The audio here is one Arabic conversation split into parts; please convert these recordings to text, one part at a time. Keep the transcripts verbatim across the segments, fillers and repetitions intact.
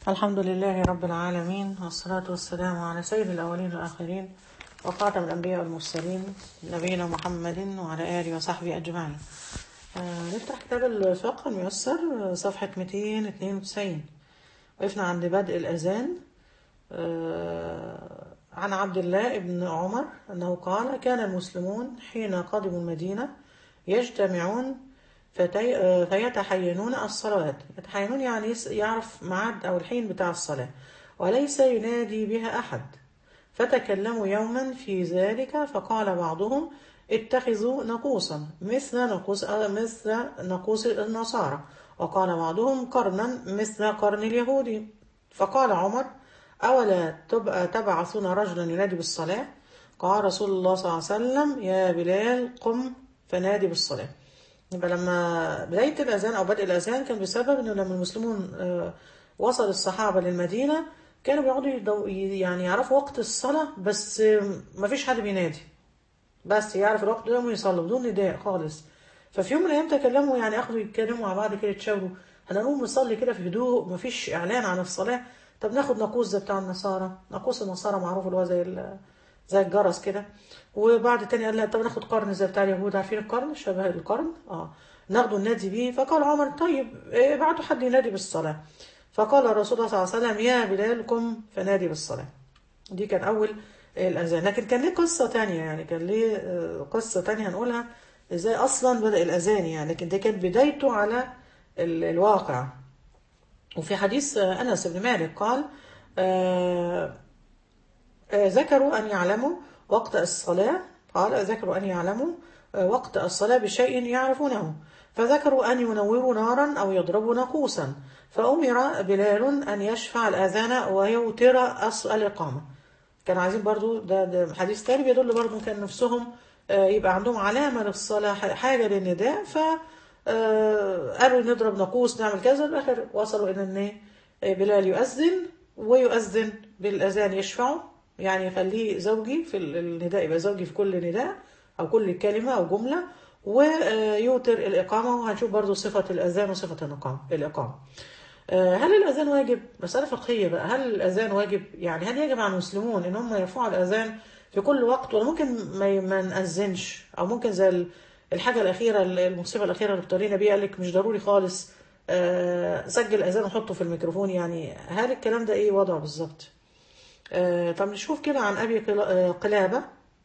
الحمد لله رب العالمين، والصلاة والسلام على سيد الأولين والآخرين وخاتم الأنبياء والمرسلين نبينا محمد وعلى آله وصحبه أجمعين. آه نفتح كتاب الفقه الميسر، آه، صفحة مئتين واثنين وتسعين. وقفنا عند بدء الأذان. آه عن عبد الله بن عمر أنه قال: كان المسلمون حين قدموا المدينة يجتمعون فتي... آه، فيتحينون الصلوات. يتحينون يعني يس- يعرف ميعاد أو الحين بتاع الصلاة، وليس ينادي بها أحد. فتكلموا يوما في ذلك، فقال بعضهم: اتخذوا نقوصا مثل نقوس آه، مثل نقوس النصارى، وقال بعضهم: قرنا مثل قرن اليهود. فقال عمر: أولا تبقى تبعثون رجلا ينادي بالصلاة؟ قال رسول الله صلى الله عليه وسلم: يا بلال قم فنادي بالصلاة. يبقى لما بداية الأذان أو بدء الأذان كان بسبب إنه لما المسلمون آه، وصل الصحابة للمدينة، كانوا بيقعدوا يدو- يعني يعرفوا وقت الصلاة، بس آه، مفيش حد بينادي، بس يعرف الوقت ده ويصلوا بدون نداء خالص. ففي يوم من الأيام تكلموا، يعني أخذوا يتكلموا مع بعض كده، يتشاوروا: هنقوم نصلي كده في هدوء، مفيش إعلان عن الصلاة. طب ناخد ناقوس زي بتاع النصارى. ناقوس النصارى معروف اللي هو زي ال- زي الجرس كده. وبعد تاني قال: لا، طب ناخد قرن زي بتاع اليهود. عارفين القرن؟ شبه القرن، اه ناخده النادي بيه. فقال عمر: طيب إيه، ابعتوا حد ينادي بالصلاة. فقال الرسول صلى الله عليه وسلم: يا بلال قم فنادي بالصلاة. دي كان أول الأذان. لكن كان ليه قصة تانية، يعني كان ليه آه، قصة تانية هنقولها إزاي أصلا بدأ الأذان يعني. لكن دي كانت بدايته على ال- الواقع. وفي حديث آه، أنس بن مالك قال: آه، آه، ذكروا أن يعلموا وقت الصلاة. قال: ذكروا أن يعلموا آه، وقت الصلاة بشيء يعرفونه، فذكروا أن ينوروا نارا أو يضربوا ناقوسا، فأمر بلال أن يشفع الأذان ويوتر أص- الإقامة. كانوا عايزين برضو، ده, ده حديث تاني بيدل برضو كان نفسهم آه، يبقى عندهم علامة للصلاة، ح- حاجة للنداء. ف آه، قالوا نضرب ناقوس، نعمل كذا. الآخر وصلوا إلى إن آه، بلال يؤذن، ويؤذن بالأذان يشفعه، يعني يخليه زوجي في ال- النداء، يبقى زوجي في كل نداء أو كل كلمة أو جملة، ويوتر الإقامة. وهنشوف برضو صفة الأذان وصفة الإقامة الإقامة. آه، هل الأذان واجب؟ مسألة فقهية بقى. هل الأذان واجب؟ يعني هل يجب على المسلمون إن هم يرفعوا الأذان في كل وقت، ولا ممكن ما ما نأذنش؟ أو ممكن زي ال- الحاجة الأخيرة، المصيبة الأخيرة اللي ابتلينا بيها، قال لك مش ضروري خالص، آه، سجل الأذان وحطه في الميكروفون. يعني هل الكلام ده إيه وضعه بالظبط؟ آه، طب نشوف كده عن أبي قلا- آه، قلابة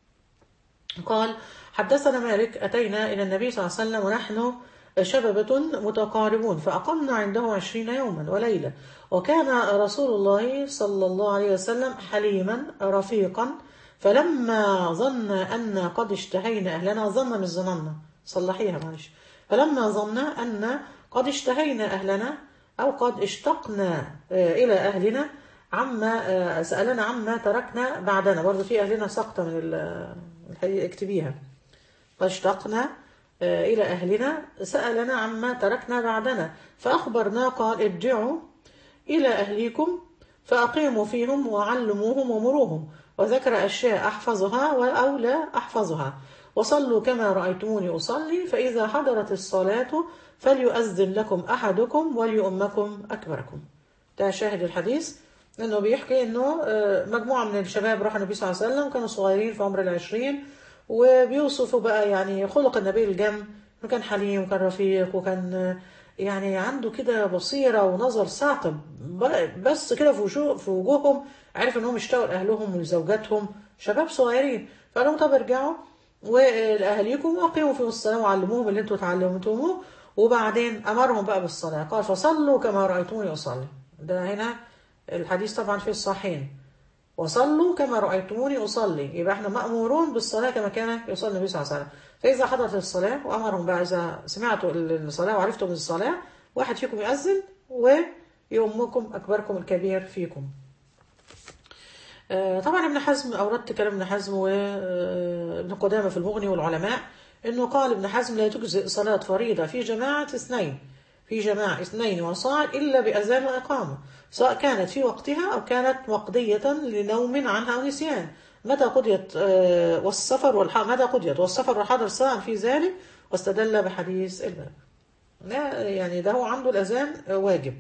قال: حدثنا مالك: أتينا إلى النبي صلى الله عليه وسلم ونحن شببة متقاربون، فأقمنا عنده عشرين يوما وليلة. وكان رسول الله صلى الله عليه وسلم حليما رفيقا، فلما ظن أن قد اشتهينا أهلنا، ظن مش ظننا، صلحيها معلش، فلما ظن أن قد اشتهينا أهلنا أو قد اشتقنا آه، إلى أهلنا، عما آه، سألنا عما تركنا بعدنا. برضو في أهلنا سقطة من ال- الحقيقة، اكتبيها: فاشتقنا آه، إلى أهلنا، سألنا عما تركنا بعدنا، فأخبرنا قال: ارجعوا إلى أهليكم فأقيموا فيهم وعلموهم ومروهم. وذكر أشياء أحفظها أو لا أحفظها. وصلوا كما رأيتموني أصلي، فإذا حضرت الصلاة فليؤذن لكم أحدكم وليؤمكم أكبركم. ده شاهد الحديث، انه بيحكي انه آه، مجموعه من الشباب راحوا النبي صلى الله عليه وسلم، كانوا صغيرين في عمر العشرين، وبيوصفوا بقى يعني خلق النبي الجم، انه كان حليم وكان رفيق، وكان آه، يعني عنده كده بصيره ونظر ثاقب. ب- بس كده في وجوه في وجوههم عرف انهم اشتاقوا لاهلهم ولزوجاتهم، شباب صغيرين. فقال لهم: طب ارجعوا ولاهاليكم واقيموا فيهم الصلاه وعلموهم اللي انتوا اتعلمتموه. وبعدين امرهم بقى بالصلاه، قال: فصلوا كما رايتموني اصلي. ده هنا الحديث طبعا في الصحيحين: وصلوا كما رأيتموني أصلي. يبقى احنا مأمورون بالصلاة كما كان يصلي النبي صلى الله عليه وسلم. فإذا حضرت الصلاة، وأمرهم بقى إذا سمعتوا الصلاة وعرفتم الصلاة، واحد فيكم يأذن ويؤمكم أكبركم الكبير فيكم. آه، طبعا ابن حزم، أوردت كلام ابن حزم وابن قدامة في المغني والعلماء، إنه قال ابن حزم: لا تجزئ صلاة فريضة في جماعة اثنين في جماعة اثنين وصاعد إلا بأذان وإقامة، سواء كانت في وقتها أو كانت مقضية لنوم عنها أو نسيان، متى قضيت آه، والسفر والحضر متى قضيت والسفر والحضر سواء في ذلك. واستدل بحديث الباب. لا يعني ده هو عنده الأذان واجب.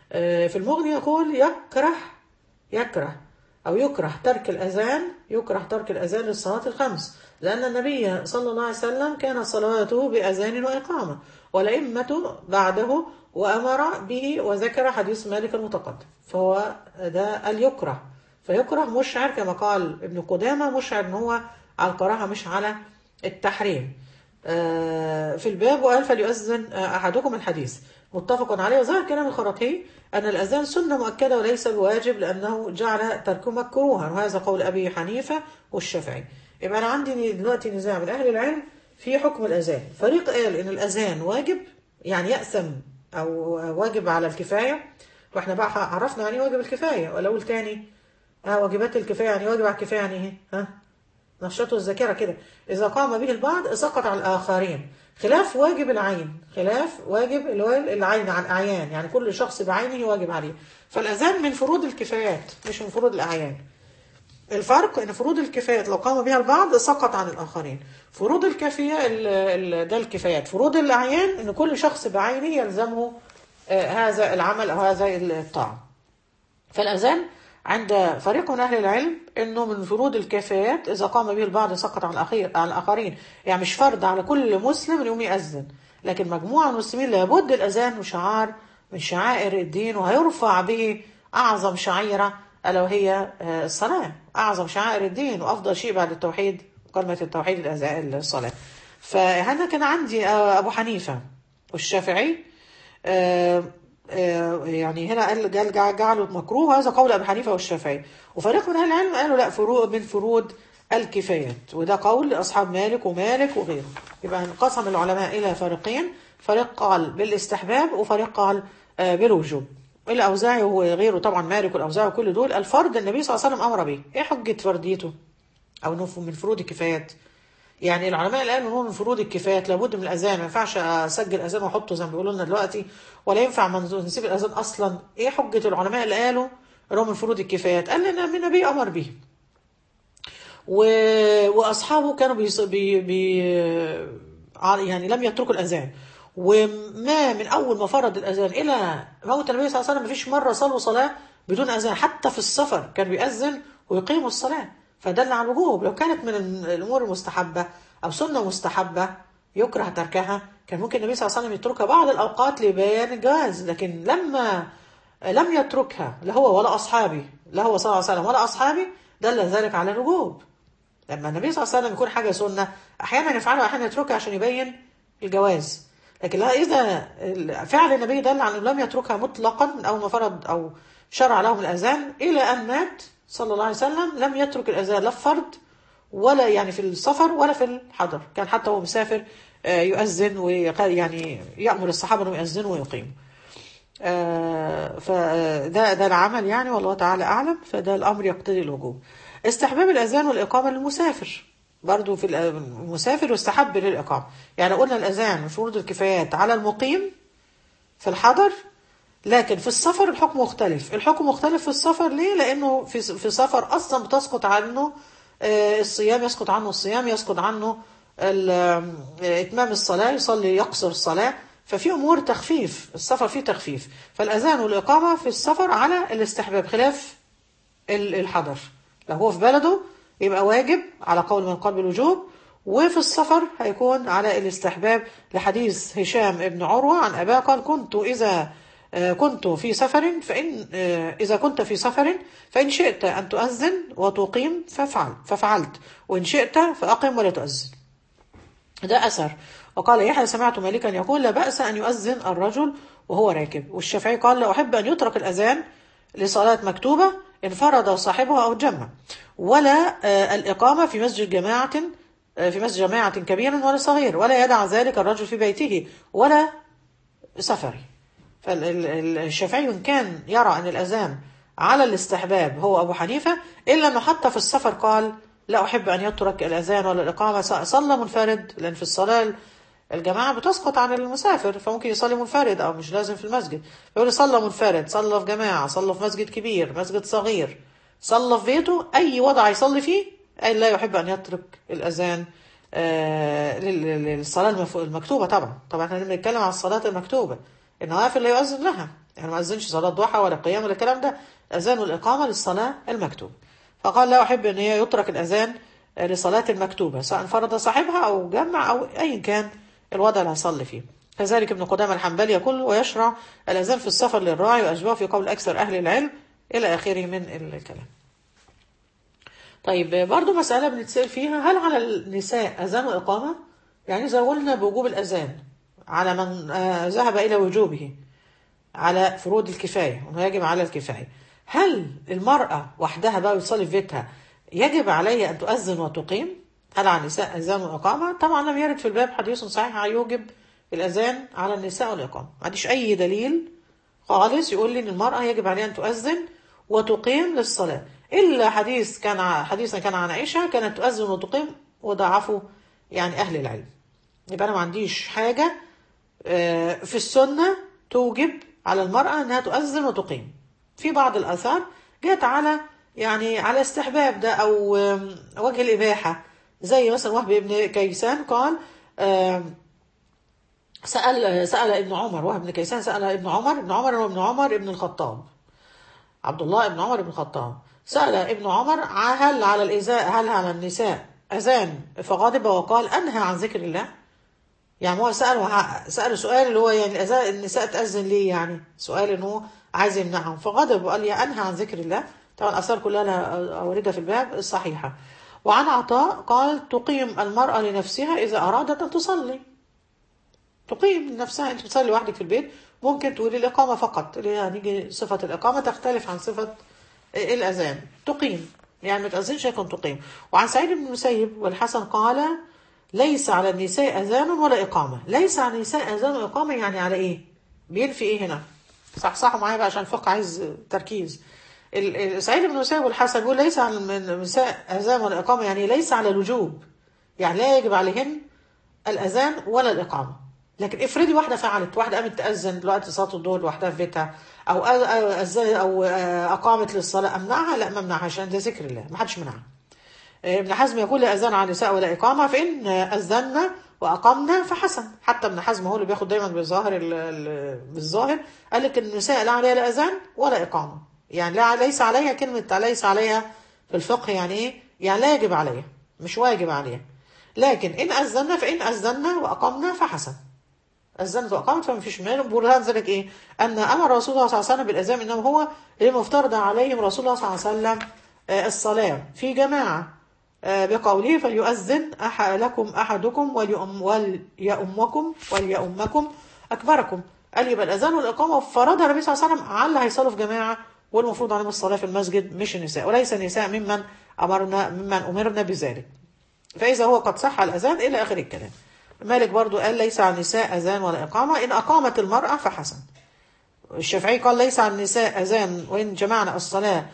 في المغني يقول يكره يكره أو يكره ترك الأذان يكره ترك الأذان للصلاة الخمس، لأن النبي صلى الله عليه وسلم كان صلواته بأذان وإقامة، والأئمة بعده وأمر به، وذكر حديث مالك المتقدم، فهو ده اليكره، فيكره مشعر كما قال ابن قدامة، مشعر ان هو على الكراهة مش على التحريم. في الباب وقال فليؤذن أحدكم الحديث متفق عليه. وظهر كلام الخراقي أن الأذان سنة مؤكدة وليس بواجب، لأنه جعل تركه مكروها، وهذا قول أبي حنيفة والشافعي. يبقى أنا عندي دلوقتي نزاع من أهل العلم في حكم الأذان. فريق قال إن الأذان واجب، يعني يأثم أو واجب على الكفاية، واحنا بقى عرفنا يعني واجب الكفاية، ولا أقول تاني ها واجبات الكفاية يعني واجب على الكفاية يعني ايه؟ ها نشطوا الذاكرة كده. إذا قام به البعض سقط على الآخرين، خلاف واجب العين، خلاف واجب العين عن أعيان، يعني كل شخص بعينه واجب عليه. فالأذان من فروض الكفايات مش من فروض الأعيان. الفرق ان فروض الكفايات لو قام بها البعض سقط عن الآخرين، فروض الكفاية ده الكفايات. فروض الأعيان ان كل شخص بعينه يلزمه آه هذا العمل أو هذا الطاعة. فالأذان عند فريق من أهل العلم أنه من فروض الكفايات، إذا قام به البعض سقط عن الأخير عن الآخرين، يعني مش فرض على كل مسلم أن يقوم يأذن، لكن مجموعة من المسلمين لابد الأذان وشعار من شعائر الدين، وهيرفع به أعظم شعيرة ألا وهي الصلاة، أعظم شعائر الدين وأفضل شيء بعد التوحيد كلمة التوحيد الصلاة. فهنا كان عندي أبو حنيفة والشافعي يعني هنا قال جعله مكروه، هذا قول أبي حنيفة والشافعي. وفريق من أهل العلم قالوا لا، فروض من فروض الكفايات، وده قول أصحاب مالك ومالك وغيره. يبقى انقسم العلماء إلى فريقين، فريق قال بالاستحباب وفريق قال بالوجوب. الأوزاعي وغيره طبعا، مالك والأوزاعي وكل دول الفرض النبي صلى الله عليه وسلم أمر به. إيه حجة فرديته أو إنه من فروض الكفايات؟ يعني العلماء اللي قالوا من فروض الكفايات لابد من الأذان، ما ينفعش أسجل أذان وأحطه زي ما بيقولوا لنا دلوقتي، ولا ينفع نسيب الأذان أصلا. إيه حجة العلماء اللي قالوا إنه من فروض الكفايات؟ قال لنا من النبي أمر به، و... وأصحابه كانوا بي... بي... بي... يعني لم يتركوا الأذان، وما من أول ما فرض الأذان إلى موت النبي صلى الله عليه وسلم مفيش مرة صلوا صلاة بدون أذان، حتى في السفر كان بيأذن ويقيموا الصلاة، فدل على الوجوب. لو كانت من الأمور المستحبة أو سنة مستحبة يكره تركها، كان ممكن النبي صلى الله عليه وسلم يتركها بعض الأوقات لبيان الجواز، لكن لما لم يتركها لا هو ولا أصحابي، لا هو صلى الله عليه وسلم ولا أصحابي، دل ذلك على الوجوب. لما النبي صلى الله عليه وسلم يكون حاجة سنة أحيانا يفعلها وأحيانا يتركها عشان يبين الجواز، لكن لا، إذا فعل النبي دل على أنه لم يتركها مطلقا من أول ما فرض أو شرع لهم الأذان إلى أن مات صلى الله عليه وسلم، لم يترك الأذان لا في فرض ولا يعني في السفر ولا في الحضر، كان حتى هو مسافر يؤذن ويعني يأمر الصحابة أنهم يؤذنوا ويقيموا. فده ده العمل يعني، والله تعالى أعلم. فده الأمر يقتضي الوجوب. استحباب الأذان والإقامة للمسافر، برضو في المسافر يستحب للإقامة. يعني قلنا الأذان من فروض الكفايات على المقيم في الحضر، لكن في السفر الحكم مختلف. الحكم مختلف في السفر ليه؟ لأنه في في سفر أصلا بتسقط عنه الصيام، يسقط عنه الصيام، يسقط عنه إتمام الصلاة، يصلي يقصر الصلاة، ففي أمور تخفيف، السفر فيه تخفيف. فالأذان والإقامة في السفر على الاستحباب خلاف الحضر. لو هو في بلده يبقى واجب على قول من قال بالوجوب، وفي السفر هيكون على الاستحباب، لحديث هشام ابن عروة عن أباه قال كنت إذا كنت في سفر فإن إذا كنت في سفر فإن شئت أن تؤذن وتقيم فافعل ففعلت، وإن شئت فأقم ولا تؤذن. ده أثر. وقال يحيى سمعت مالكا يقول لا بأس أن يؤذن الرجل وهو راكب. والشافعي قال لا أحب أن يترك الأذان لصلاة مكتوبة إن فرض صاحبها أو جمع، ولا الإقامة في مسجد جماعة في مسجد جماعة كبير ولا صغير، ولا يدع ذلك الرجل في بيته ولا سفري. فالشافعي كان يرى أن الأذان على الاستحباب هو أبو حنيفة، إلا أنه حتى في السفر قال لا أحب أن يترك الأذان ولا الإقامة. صلى منفرد، لأن في الصلاة الجماعة بتسقط عن المسافر، فممكن يصلي منفرد أو مش لازم في المسجد. يقول صلى منفرد، صلى في جماعة، صلى في مسجد كبير، مسجد صغير، صلى في بيته، أي وضع يصلي فيه، أي لا يحب أن يترك الأذان آه للصلاة المكتوبة. طبعا طبعا احنا بنتكلم عن الصلاة المكتوبة، النوافل لا يؤذن لها، يعني ما أذنش صلاة ضحى ولا قيام ولا الكلام ده، أذان الإقامة للصلاة المكتوبة. فقال لا أحب أن هي يترك الأذان لصلاة المكتوبة، سواء فرض صاحبها أو جمع أو أي كان الوضع اللي هيصلي فيه. كذلك ابن قدامة الحنبلي يقول ويشرع الأذان في السفر للراعي وأشباه في قول أكثر أهل العلم إلى آخره من الكلام. طيب برضو مسألة بنتسأل فيها، هل على النساء أذان وإقامة؟ يعني إذا قلنا بوجوب الأذان على من آه ذهب إلى وجوبه على فروض الكفاية وما يجب على الكفاية، هل المرأة وحدها بقى يصلي في بيتها يجب عليها أن تؤذن وتقيم؟ هل على النساء أذان وإقامة؟ طبعا لم يرد في الباب حديث صحيح يوجب الأذان على النساء والإقامة. ما عنديش أي دليل خالص يقول لي إن المرأة يجب عليها أن تؤذن وتقيم للصلاة، إلا حديث كان حديثا كان عن عائشة كانت تؤذن وتقيم وضعفوا يعني أهل العلم. يبقى أنا ما عنديش حاجة في السنة توجب على المرأة أنها تؤذن وتقيم. في بعض الآثار جاءت على يعني على استحباب ده أو وجه الإباحة، زي مثلا وهب بن كيسان قال سأل سأل ابن عمر، وهب بن كيسان سأل ابن عمر ابن عمر وابن عمر ابن الخطاب عبد الله ابن عمر ابن الخطاب سأل ابن عمر هل على الإزاء هل على النساء أذان، فغضب وقال أنهى عن ذكر الله. يعني هو سأل سأل سؤال اللي هو يعني النساء تأذن ليه، يعني سؤال إنه عايز يمنعهم، فغضب وقال يا أنهى عن ذكر الله. طبعا الآثار كلها أوردها في الباب الصحيحة. وعن عطاء قال تقيم المرأة لنفسها إذا أرادت أن تصلي، تقيم لنفسها. أنت بتصلي لوحدك في البيت ممكن تقولي الإقامة فقط، اللي هي نيجي صفة الإقامة تختلف عن صفة الأذان، تقيم يعني ما تأذنش لكن تقيم. وعن سعيد بن المسيب والحسن قال ليس على النساء أذان ولا إقامة. ليس على النساء أذان وإقامة يعني على إيه؟ بينفي إيه هنا؟ صح صحوا معايا بقى عشان الفقه عايز تركيز. سعيد بن المسيب والحسن بيقول ليس على النساء أذان ولا إقامة، يعني ليس على الوجوب، يعني لا يجب عليهن الأذان ولا الإقامة. لكن افرضي واحدة فعلت، واحدة قامت تأذن دلوقتي صلاة الظهر لوحدها في بيتها أو أذن أو أقامت للصلاة، أمنعها؟ لا ما أمنعها عشان ده ذكر الله، ما حدش منعها. ابن حزم يقول لا أذان على النساء ولا إقامة، فإن أذنا وأقمنا فحسن. حتى ابن حزم هو اللي بياخد دايما بالظاهر بالظاهر قال لك النساء لا عليها لا أذان ولا إقامة، يعني لا ليس عليها كلمة ليس عليها في الفقه يعني إيه؟ يعني لا يجب عليها، مش واجب عليها. لكن إن أذنا فإن أذنا وأقمنا فحسن. أذنت وأقامت فما فيش مانع. برهان ذلك إيه؟ أن أمر رسول الله صلى الله عليه وسلم بالأذان إنما هو المفترض عليهم رسول الله صلى الله عليه وسلم الصلاة في جماعة بقوله فليؤذن أح لكم أحدكم وليؤم وليؤمكم وليؤمكم أكبركم. قال يبقى الأذان والإقامة فرضها النبي صلى الله عليه وسلم على اللي هيصلوا في جماعة، والمفروض عليهم الصلاة في المسجد مش النساء، وليس النساء ممن أمرنا ممن أمرنا بذلك. فإذا هو قد صح الأذان إلى آخر الكلام. مالك برضو قال ليس على النساء أذان ولا إقامة، إن أقامت المرأة فحسن. الشافعي قال ليس على النساء أذان وإن جمعنا الصلاة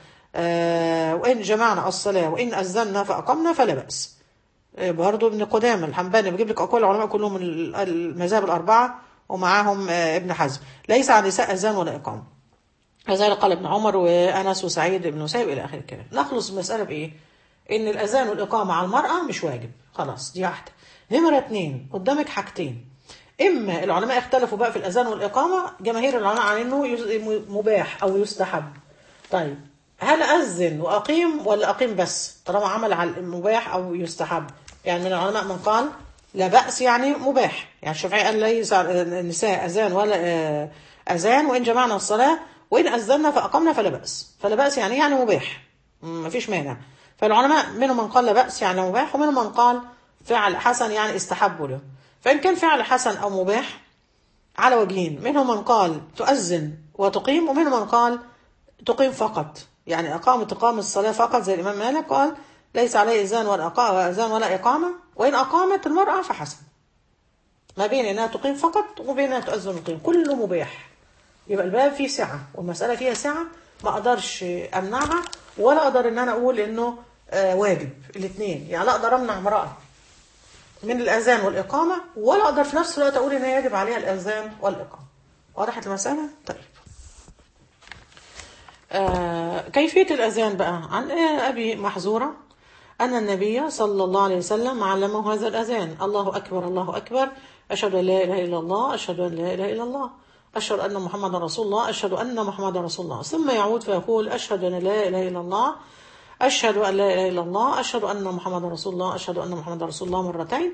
آه وإن جمعنا الصلاة وإن أذنا فأقمنا فلا بأس. آه برضو ابن قدامة الحنبلي بجيب لك أقوال العلماء كلهم من المذاهب الأربعة ومعاهم آه ابن حزم، ليس على النساء أذان ولا إقامة. كذلك قال ابن عمر وأنس وسعيد بن مسيب إلى آخر الكلام. نخلص المسألة بإيه؟ إن الأذان والإقامة على المرأة مش واجب، خلاص دي واحدة. نمرة اتنين قدامك حاجتين، إما العلماء اختلفوا بقى في الأذان والإقامة، جماهير العلماء على إنه مباح أو يستحب. طيب هل أذن وأقيم ولا أقيم بس طالما عمل على المباح أو يستحب؟ يعني من العلماء من قال لا بأس يعني مباح، يعني الشافعي قال ليس على النساء أذان ولا أذان وإن جمعنا الصلاة وإن أذنا فأقمنا فلا بأس. فلا بأس يعني يعني مباح مفيش مانع. فالعلماء منهم من قال لا بأس يعني مباح، ومنهم من قال فعل حسن يعني استحبوا له. فإن كان فعل حسن أو مباح على وجهين، منهم من قال تؤذن وتقيم، ومنهم من قال تقيم فقط، يعني أقام تقام الصلاة فقط زي الإمام مالك قال ليس عليه إذان ولا أذان ولا إقامة، وإن أقامت المرأة فحسن. ما بين أنها تقيم فقط وبين أنها تؤذن وتقيم كله مباح. يبقى الباب فيه سعة والمسألة فيها سعة، ما أقدرش أمنعها ولا أقدر أن أنا أقول إنه آه واجب. الاثنين يعني لا أقدر أمنع امرأة من الأذان والإقامة ولا أقدر في نفس الوقت أقول إن يجب عليها الأذان والإقامة. وضحت المسألة؟ طيب آه كيفية الأذان بقى عن أبي محذورة أن النبي صلى الله عليه وسلم علمه هذا الأذان: الله أكبر الله أكبر أشهد أن لا إله إلا الله أشهد أن لا إله إلا الله. أشهد أن محمدا رسول الله، أشهد أن محمدا رسول الله، ثم يعود فيقول أشهد أن لا إله إلا الله، أشهد أن لا إله إلا الله، أشهد أن محمدا رسول الله، أشهد أن محمدا رسول الله مرتين،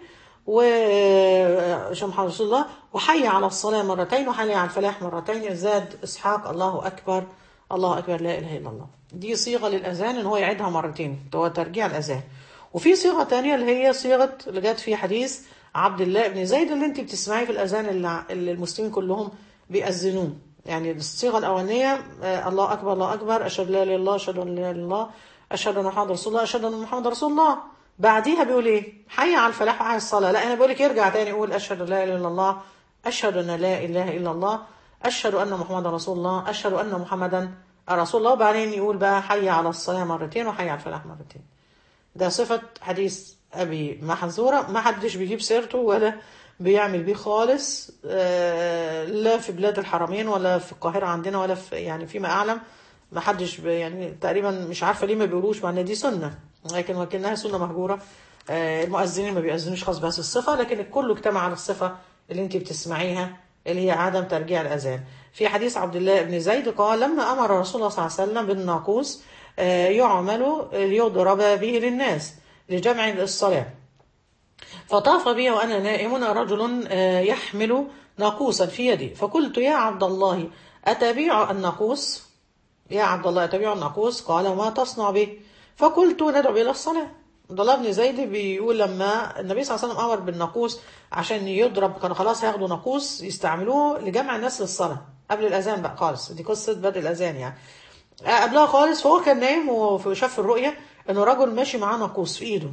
وأشهد محمد رسول الله، وحي على الصلاة مرتين، وحي على الفلاح مرتين. زاد إسحاق الله أكبر الله أكبر لا إله إلا الله. دي صيغة للأذان إن هو يعيدها مرتين، هو ترجيع الأذان. وفي صيغة تانية اللي هي صيغة اللي جت في حديث عبد الله بن زيد اللي انت بتسمعيه في الأذان اللي اللي المسلمين كلهم بيأذنوه. يعني الصيغة الأولانية آه الله أكبر الله أكبر، أشهد لا إله إلا الله، أشهد أن لا إله إلا الله، أشهد أن محمد رسول الله، أشهد أن محمد رسول الله. بعديها بيقول إيه؟ حي على الفلاح وحي الصلاة. لا أنا بقول لك يرجع تاني يقول أشهد أن لا إله إلا الله، أشهد أن لا إله إلا الله، أشهد أن محمد رسول الله، أشهد أن محمدا رسول الله. وبعدين يقول بقى حي على الصلاة مرتين وحي على الفلاح مرتين. ده صفة حديث أبي محذورة، ما حدش بيجيب سيرته ولا بيعمل بيه خالص، لا في بلاد الحرمين ولا في القاهرة عندنا ولا في يعني فيما أعلم ما حدش يعني تقريبا مش عارفة ليه ما بيقولوش، مع ان دي سنة لكن وكأنها سنة مهجورة. المؤذنين ما بيأذنوش خاص بهذه الصفة، لكن الكل اجتمع على الصفة اللي انت بتسمعيها اللي هي عدم ترجيع الأذان. في حديث عبد الله بن زيد قال لما أمر رسول الله صلى الله عليه وسلم بالناقوس يعمل ليضرب به للناس لجمع الصلاة، فطاف بي وأنا نائم رجل يحمل ناقوسا في يدي، فقلت يا عبد الله أتبيع الناقوس؟ يا عبد الله أتبيع الناقوس؟ قال ما تصنع به؟ فقلت ندعو إلى الصلاة. عبد الله بن زيد بيقول لما النبي صلى الله عليه وسلم أمر بالناقوس عشان يضرب، كانوا خلاص هياخدوا ناقوس يستعملوه لجمع الناس للصلاة قبل الأذان بقى خالص، دي قصة بدء الأذان يعني قبلها خالص. فهو كان نايم وشاف الرؤية إنه رجل ماشي معاه ناقوس في إيده،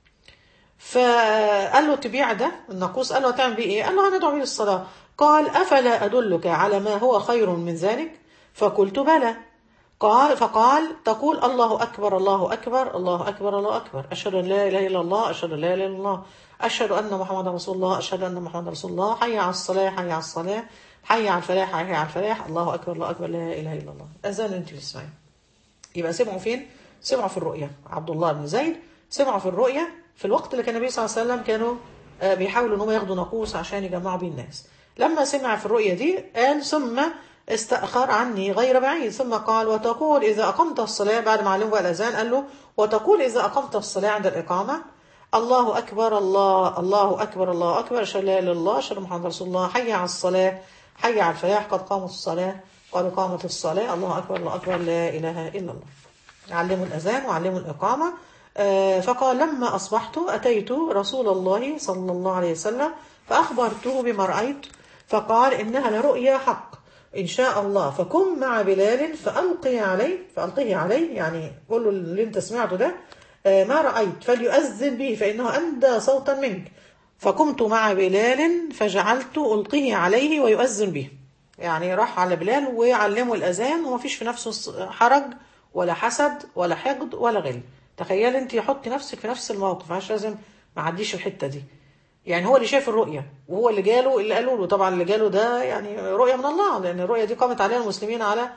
فقال له تبيع ده الناقوس؟ قال له هتعمل بيه إيه؟ قال له هندعو بيه للصلاة. قال أفلا أدلك على ما هو خير من ذلك؟ فقلت بلى. قال فقال تقول الله أكبر الله أكبر الله أكبر الله أكبر، أشهد أن لا إله إلا الله، أشهد أن لا إله إلا الله، أشهد أن محمد رسول الله، أشهد أن محمد رسول الله، حي على الصلاة حي على الصلاة، حي على الفلاح حي على الفلاح، الله أكبر الله أكبر لا إله إلا الله. أذان أنت بتسمعين. يبقى سمعوا فين؟ سمعوا في الرؤية. عبد الله بن زيد سمعوا في الرؤية في الوقت اللي كان النبي صلى الله عليه وسلم كانوا بيحاولوا إنهم ياخدوا ناقوس عشان يجمعوا بيه الناس. لما سمع في الرؤية دي قال ثم استأخر عني غير بعيد، ثم قال وتقول إذا أقمت الصلاة، بعد ما علموا الأذان قال له وتقول إذا أقمت الصلاة عند الإقامة الله أكبر الله الله أكبر الله أكبر، أشهد لا إله إلا الله، أشهد محمد رسول الله، حي على الصلاة حي على الفلاح، قد قامت الصلاة قد قامت الصلاة، الله أكبر الله أكبر لا إله إلا الله. علموا الأذان وعلموا الإقامة. فقال لما أصبحت أتيت رسول الله صلى الله عليه وسلم فأخبرته بما رأيت، فقال إنها لرؤيا حق إن شاء الله، فكن مع بلال فألقي عليه فألقيه عليه، يعني قول له اللي انت سمعته ده ما رأيت فليؤذن به فإنه أندى صوتا منك. فقمت مع بلال فجعلت ألقيه عليه ويؤذن به، يعني راح على بلال ويعلمه الأذان وما فيش في نفسه حرج ولا حسد ولا حقد ولا غل. تخيل انت يحط نفسك في نفس الموقف، عشان لازم ما عديش الحتة دي. يعني هو اللي شاف الرؤية وهو اللي جاله اللي قالوا له، طبعا اللي جاله ده يعني رؤية من الله، لأن الرؤية دي قامت عليها المسلمين على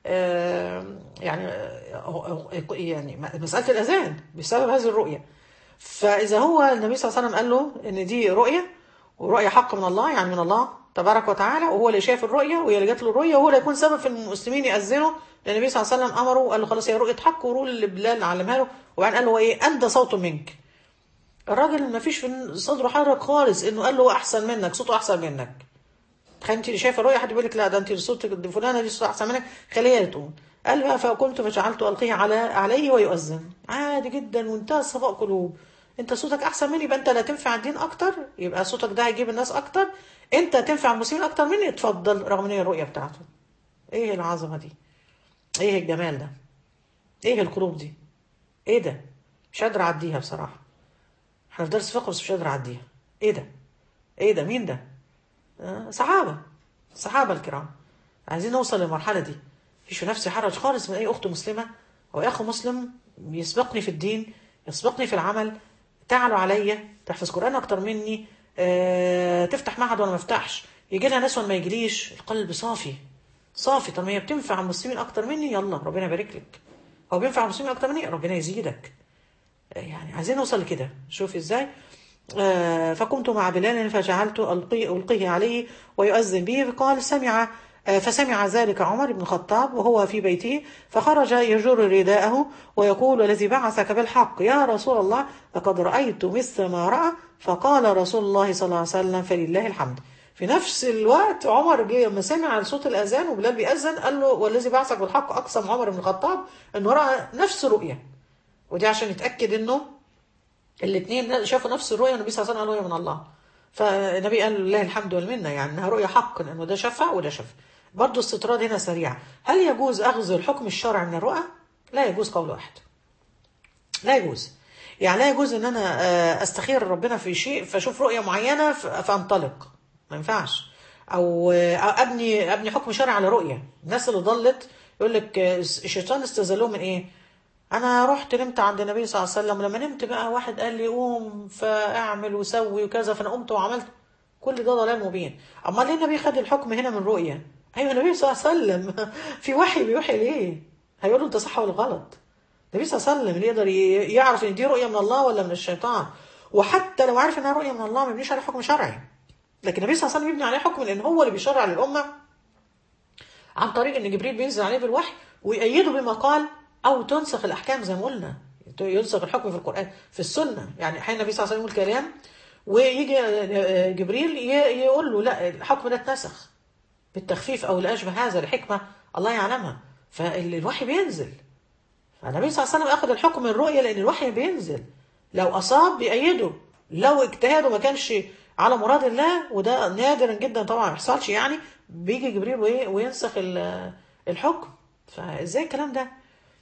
يعني يعني مسألة الأذان بسبب هذه الرؤية. فإذا هو النبي صلى الله عليه وسلم قال له إن دي رؤية ورؤية حق من الله، يعني من الله تبارك وتعالى، وهو اللي شاف الرؤية وهي اللي جات له الرؤية، وهو اللي يكون سبب في المسلمين يأذنوا، لأن النبي صلى الله عليه وسلم أمره وقال له خلاص هي رؤية حق، وروح لبلال علمها له، وبعدين قال له إيه أندى صوت منك. الراجل ما فيش في صدره حرج خالص انه قال له احسن منك، صوته احسن منك. تخيل انت اللي شايفه الرؤيه حد بيقول لك لا ده انت صوتك دي فلانه دي صوتها احسن منك، خليها تقول. قال بقى فقلت فجعلت القيه على عليه ويؤذن عادي جدا وانتهى صفاء قلوب. انت صوتك احسن مني يبقى انت لا تنفع الدين اكتر، يبقى صوتك ده هيجيب الناس اكتر، انت تنفع المسلمين اكتر مني، اتفضل. رغم ان هي الرؤيه بتاعته. ايه العظمه دي؟ ايه الجمال ده؟ ايه القلوب دي؟ ايه ده؟ مش قادر اعديها بصراحه. احنا في درس فقه بس مش قادر اعديها. ايه ده؟ ايه ده؟ مين ده؟ آه صحابه الصحابه الكرام. عايزين نوصل للمرحله دي. مفيش في نفسي حرج خالص من اي اخت مسلمه او اخ مسلم يسبقني في الدين، يسبقني في العمل، تعالوا عليا، تحفظ قران اكتر مني، آه تفتح معهد وانا ما افتحش، يجي لها ناس وانا ما يجيليش، القلب صافي صافي. طب ما هي بتنفع المسلمين اكتر مني، يلا ربنا يبارك لك. هو بينفع المسلمين اكتر مني، ربنا يزيدك. يعني عايزين نوصل لكده. شوف ازاي. آه، فقمت مع بلال فجعلت ألقي ألقيه عليه ويؤذن به، فقال سمع آه، فسمع ذلك عمر بن الخطاب وهو في بيته، فخرج يجر رداءه ويقول الذي بعثك بالحق يا رسول الله لقد رأيت مثل ما رأى. فقال رسول الله صلى الله عليه وسلم فلله الحمد. في نفس الوقت عمر جه لما سمع صوت الأذان وبلال بيأذن قال له والذي بعثك بالحق، أقسم عمر بن الخطاب أنه رأى نفس الرؤية. ودي عشان يتأكد أنه الاثنين شافوا نفس الرؤية، والنبي صلى الله عليه وسلم قال رؤية من الله. فالنبي قال لله الحمد والمنة، يعني انها رؤية حق، لانه ده شفع وده شفع. برضه استطراد هنا سريع. هل يجوز اخذ الحكم الشرعي من الرؤى؟ لا يجوز قول واحد. لا يجوز. يعني لا يجوز ان انا آه، استخير ربنا في شيء فاشوف رؤية معينة ف- فانطلق. ما ينفعش. او آه، أو ابني ابني حكم شرعي على رؤية. الناس اللي ضلت يقول لك آه، الشيطان استزلوه من ايه؟ انا رحت نمت عند النبي صلى الله عليه وسلم، ولما نمت بقى واحد قال لي قوم فاعمل وسوي وكذا، فانا قمت وعملت. كل ده ضلال مبين. اما ليه النبي خد الحكم هنا من رؤية؟ ايوه النبي صلى الله عليه وسلم في وحي بيوحي ليه؟ هيقول له انت صح ولا غلط؟ النبي صلى الله عليه وسلم اللي يقدر ي- يعرف ان دي رؤية من الله ولا من الشيطان. وحتى لو عارف انها رؤية من الله ما يبنيش عليها حكم شرعي. لكن النبي صلى الله عليه وسلم يبني عليه حكم لان هو اللي بيشرع للامة عن طريق ان جبريل بينزل عليه بالوحي ويأيده بما قال، او تنسخ الاحكام زي ما قلنا. ينسخ الحكم في القران في السنه. يعني احيانا النبي صلى الله عليه وسلم يقول كلام ويجي جبريل ي- يقول له لا الحكم ده اتنسخ بالتخفيف او لاشبه هذا لحكمه الله يعلمها. فالوحي بينزل. فالنبي صلى الله عليه وسلم اخذ الحكم من الرؤيه لان الوحي بينزل. لو اصاب بيأيده، لو اجتهاد وما كانش على مراد الله، وده نادرا جدا طبعا ما يحصلش، يعني بيجي جبريل وي- وينسخ ال- الحكم. فازاي الكلام ده؟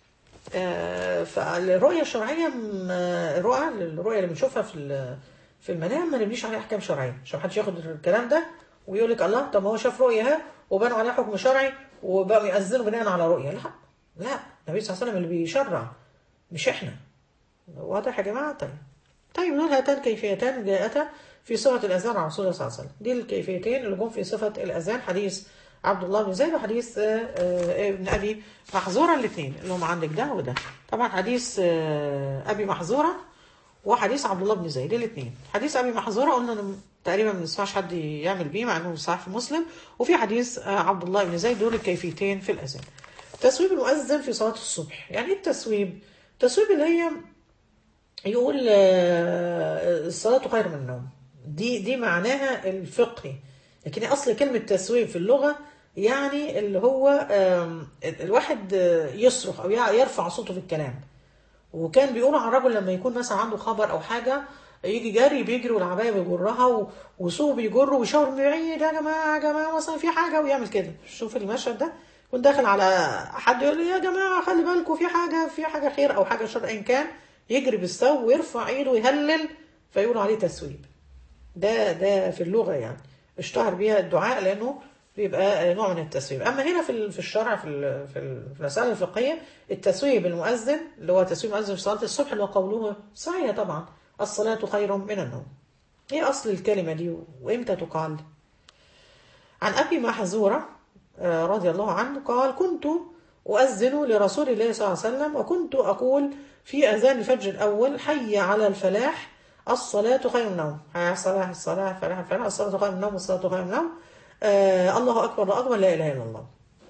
آه، فالرؤيه الشرعيه م- آه، الرؤى الرؤيه اللي بنشوفها في ال- في المنام ما نبنيش عليها احكام شرعيه، عشان محدش ياخد الكلام ده ويقول لك الله طب ما هو شاف رؤيه اهي وبنوا عليها حكم شرعي وبقوا يأذنوا بناء على رؤيه. لا لا، النبي صلى الله عليه وسلم اللي بيشرع مش احنا. واضح يا جماعه؟ طيب. طيب دول هاتان كيفيتان جاءتا في صفة الأذان على رسول الله صلى الله عليه وسلم. دي الكيفيتين اللي جم في صفة الأذان، حديث عبد الله بن زيد وحديث آه، آه، ابن أبي محذورة، الاثنين اللي هم عندك ده وده. طبعا حديث آه، أبي محذورة وحديث عبد الله بن زيد الاثنين. حديث أبي محذورة قلنا إنه تقريبا ما بنسمعش حد يعمل بيه مع إنه صحيح في مسلم. وفي حديث آه، عبد الله بن زيد. دول الكيفيتين في الأذان. تسويب المؤذن في صلاة الصبح. يعني إيه التسويب؟ التسويب اللي هي يقول آه، الصلاة خير من النوم. دي دي معناها الفقهي. لكن أصل كلمة تسويب في اللغة يعني اللي هو آم، الواحد آه، يصرخ أو يع- يرفع صوته في الكلام. وكان بيقولوا عن الرجل لما يكون مثلا عنده خبر أو حاجة يجي جاري بيجري والعباية بيجرها و- وسوق بيجره ويشاور من بعيد يا جماعة يا جماعة مثلا في حاجة ويعمل كده. شوف المشهد ده. يكون داخل على حد يقول له يا جماعة خلي بالكم في حاجة في حاجة خير أو حاجة شر أيا كان، يجري بالسو ويرفع ايده ويهلل فيقولوا عليه تسويب. ده ده في اللغة يعني اشتهر بيها الدعاء لأنه بيبقى نوع من التسويب. أما هنا في ال- في الشرع في ال- في ال- في المسألة الفقهية التسويب المؤذن اللي هو تسويب المؤذن في صلاة الصبح اللي هو قوله صحيح طبعا الصلاة خير من النوم. ايه أصل الكلمة دي وإمتى تقال؟ عن أبي محذورة آه، رضي الله عنه قال كنت أؤذن لرسول الله صلى الله عليه وسلم وكنت أقول في أذان الفجر الأول حي على الفلاح الصلاة خير من النوم. حي على الصلاة الصلاة فلاح الفلاح الصلاة خير من النوم الصلاة خير من النوم. آه الله أكبر الله أكبر لا إله إلا الله.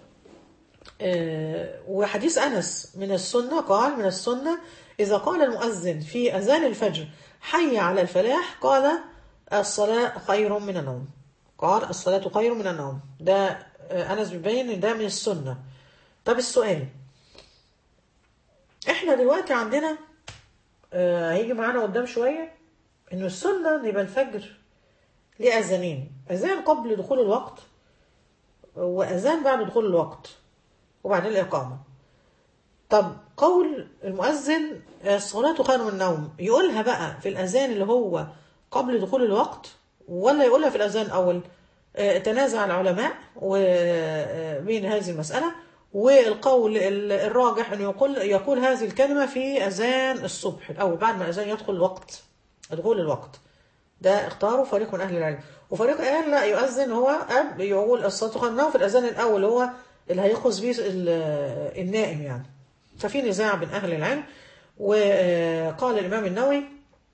آه وحديث أنس من السنة قال من السنة إذا قال المؤذن في أذان الفجر حي على الفلاح قال الصلاة خير من النوم. قال الصلاة خير من النوم. ده آه، أنس بيبين إن ده من السنة. طب السؤال، احنا دلوقتي عندنا آه، هيجي معانا قدام شوية إنه السنة إن يبقى الفجر ليه أذانين، أذان قبل دخول الوقت وأذان بعد دخول الوقت وبعدين الإقامة. طب قول المؤذن الصلاة خير من النوم يقولها بقى في الأذان اللي هو قبل دخول الوقت ولا يقولها في الأذان الأول؟ آه، تنازع العلماء وبين هذه المسألة. والقول ال- الراجح أنه يقول يقول هذه الكلمة في أذان الصبح الأول بعد ما الأذان يدخل الوقت دخول الوقت. ده اختاروا فريق من أهل العلم. وفريق قال لا يؤذن هو أب يقول الصلاة خير من النوم في الأذان الأول هو اللي هيخص به ال- النائم يعني. ففي نزاع بين أهل العلم. وقال الإمام النووي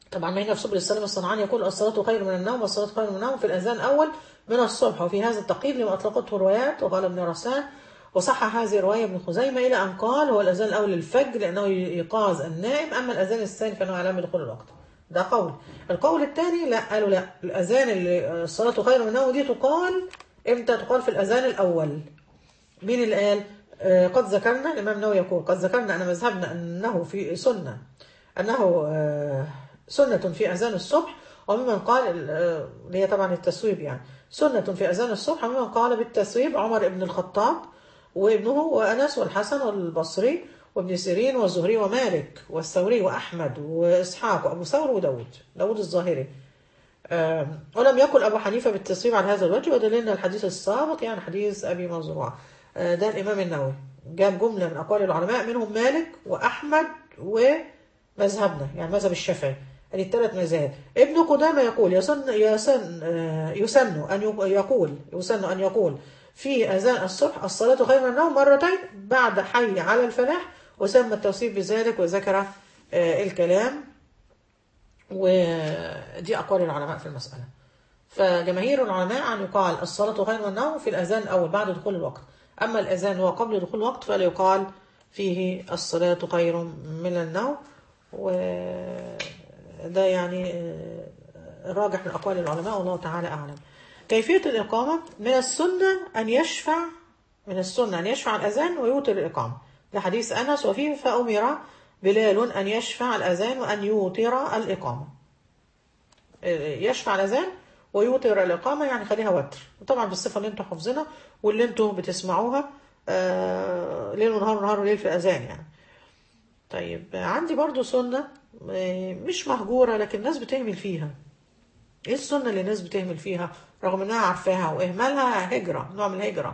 طبعا ما هنا في سبل السلام الصنعاني يقول الصلاة خير من النوم والصلاة خير من النوم في الأذان الأول من الصبح، وفي هذا التقييد لما أطلقته روايات. وقال ابن رسان وصح هذه الرواية ابن خزيمة إلى أن قال هو الأذان الأول للفجر لأنه يقاظ النائم، أما الأذان الثاني فإنه علامة دخول الوقت. ده قول. القول الثاني لا، قالوا لا، الأذان اللي الصلاة خير من النوم دي تقال إمتى؟ تقال في الأذان الأول. مين اللي قال؟ آه قد ذكرنا، الإمام النووي يقول قد ذكرنا أن مذهبنا أنه في سنة أنه آه سنة في أذان الصبح، وممن قال اللي هي طبعا التسويب يعني سنة في أذان الصبح، وممن قال بالتسويب عمر بن الخطاب وابنه وأنس والحسن والبصري وابن سيرين والزهري ومالك والثوري وأحمد وإسحاق وأبو ثور وداود داود الظاهري. ولم يقل أبو حنيفة بالتسويب على هذا الوجه، ودليلنا الحديث السابق يعني حديث أبي مزروع. ده الإمام النووي جاب جملة من أقوال العلماء منهم مالك وأحمد ومذهبنا يعني مذهب الشافعي، يعني الثلاث مذاهب. ابن قدامة يقول يسن يسن يسن أن يقول يسن أن يقول في أذان الصبح الصلاة خير من النوم مرتين بعد حي على الفلاح، وسمى التوصيف بذلك وذكر الكلام. ودي أقوال العلماء في المسألة. فجماهير العلماء أن يقال الصلاة خير من النوم في الأذان الأول بعد دخول الوقت، أما الأذان هو قبل دخول الوقت فلا يقال فيه الصلاة خير من النوم. وده يعني الراجح من أقوال العلماء والله تعالى أعلم. كيفية الإقامة من السنة أن يشفع من السنة أن يشفع الأذان ويوتر الإقامة، ده حديث أنس وفيه فأمر بلال أن يشفع الأذان وأن يوتر الإقامة. يشفع الأذان ويوتر الإقامة يعني خليها وتر، وطبعا بالصفة اللي انتم حافظينها واللي انتم بتسمعوها آه ليل ونهار ونهار وليل في الأذان يعني. طيب عندي برضو سنة مش مهجورة لكن الناس بتهمل فيها. ايه السنة اللي الناس بتهمل فيها رغم انها عارفاها واهمالها هجرة، نوع من الهجرة؟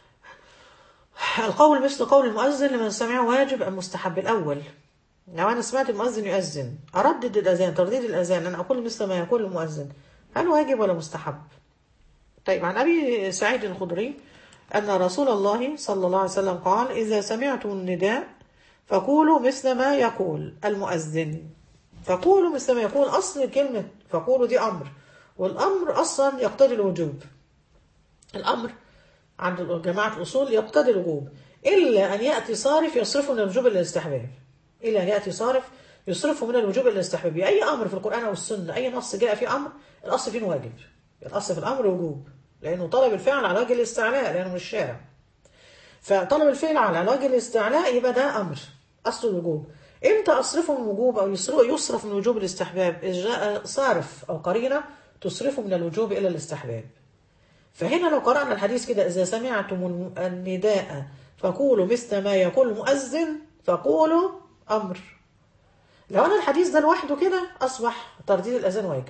القول مثل قول المؤذن لمن سمعه واجب أم مستحب. الأول لو أنا سمعت المؤذن يؤذن أردد الأذان، ترديد الأذان أنا أقول مثل ما يقول المؤذن، هل واجب ولا مستحب؟ طيب عن أبي سعيد الخدري أن رسول الله صلى الله عليه وسلم قال إذا سمعتم النداء فقولوا مثل ما يقول المؤذن. فقولوا مثل ما يقول، أصل كلمة فقولوا دي أمر، والأمر أصلا يقتضي الوجوب. الأمر عند جماعة الأصول يقتضي الوجوب إلا أن يأتي صارف يصرفه من الوجوب إلى الاستحباب. إلا أن يأتي صارف يصرفه من الوجوب إلى الاستحباب. أي أمر في القرآن أو السنة أي نص جاء فيه أمر الأصل فيه واجب، الأصل في الأمر وجوب، لأنه طلب الفعل على وجه الاستعلاء لأنه من الشارع. فطلب الفعل على وجه الاستعلاء يبقى ده أمر أصل الوجوب. إمتى أصرفه من الوجوب أو يصرف من الوجوب الاستحباب؟ إذا جاء صارف أو قرينة تصرفه من الوجوب إلى الاستحباب. فهنا لو قرأنا الحديث كده إذا سمعتم النداء فقولوا مثل ما يقول المؤذن فقولوا أمر. لو أنا الحديث ده لوحده كده أصبح ترديد الأذان واجب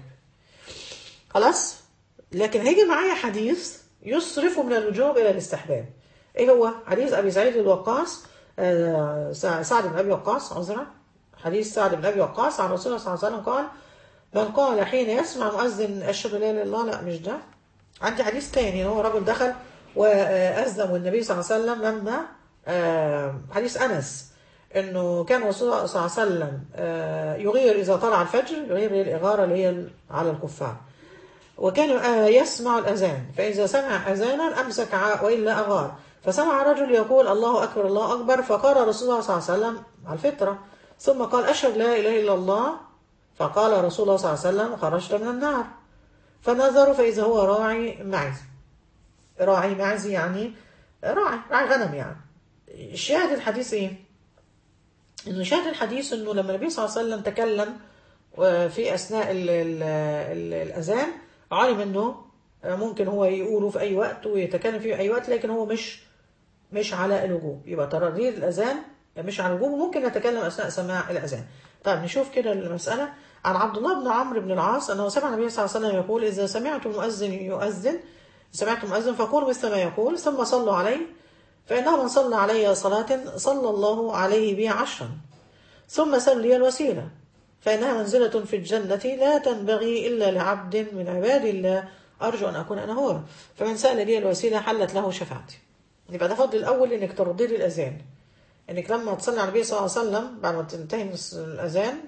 خلاص، لكن هيجي معايا حديث يصرف من الوجوب إلى الاستحباب. إيه هو؟ حديث أبي سعيد الوقاص آه سعد بن أبي وقاص عذرا حديث سعد بن أبي وقاص عن رسول الله صلى الله عليه وسلم قال من قال حين يسمع مؤذن أشهد لا إله إلا الله. لا مش ده، عندي حديث تاني هو رجل دخل وأذن والنبي صلى الله عليه وسلم لما حديث أنس إنه كان رسول الله صلى الله عليه وسلم يغير إذا طلع الفجر، يغير الإغارة اللي هي على الكفار، وكان يسمع الأذان فإذا سمع أذانا أمسك وإلا أغار، فسمع رجل يقول الله أكبر الله أكبر، فقال رسول الله صلى الله عليه وسلم على الفطرة ثم قال أشهد لا إله إلا الله، فقال رسول الله صلى الله عليه وسلم خرجت من النار. فنظروا فإذا هو راعي معز. راعي معز يعني راعي راعي غنم يعني. شاهد الحديث إيه؟ إنه شاهد الحديث إنه لما النبي صلى الله عليه وسلم تكلم في أثناء ال ال ال الأذان علم إنه ممكن هو يقوله في أي وقت ويتكلم فيه في أي وقت، لكن هو مش مش على الوجوب، يبقى ترديد الأذان مش على الوجوب، وممكن نتكلم أثناء سماع الأذان. طيب نشوف كده المسألة. عن عبد الله بن عمرو بن العاص أنه سمع النبي صلى الله عليه وسلم يقول إذا سمعتم المؤذن يؤذن سمعتم المؤذن فقولوا مثل ما يقول ثم صلوا عليه فإنه من صلى علي صلاة صلى الله عليه بها عشرا ثم سل لي الوسيلة فإنها منزلة في الجنة لا تنبغي إلا لعبد من عباد الله أرجو أن أكون أنا هو، فمن سأل لي الوسيلة حلت له شفاعتي. يبقى ده فضل الأول إنك ترددي الأذان، إنك لما تصلي على النبي صلى الله عليه وسلم بعد ما تنتهي من الأذان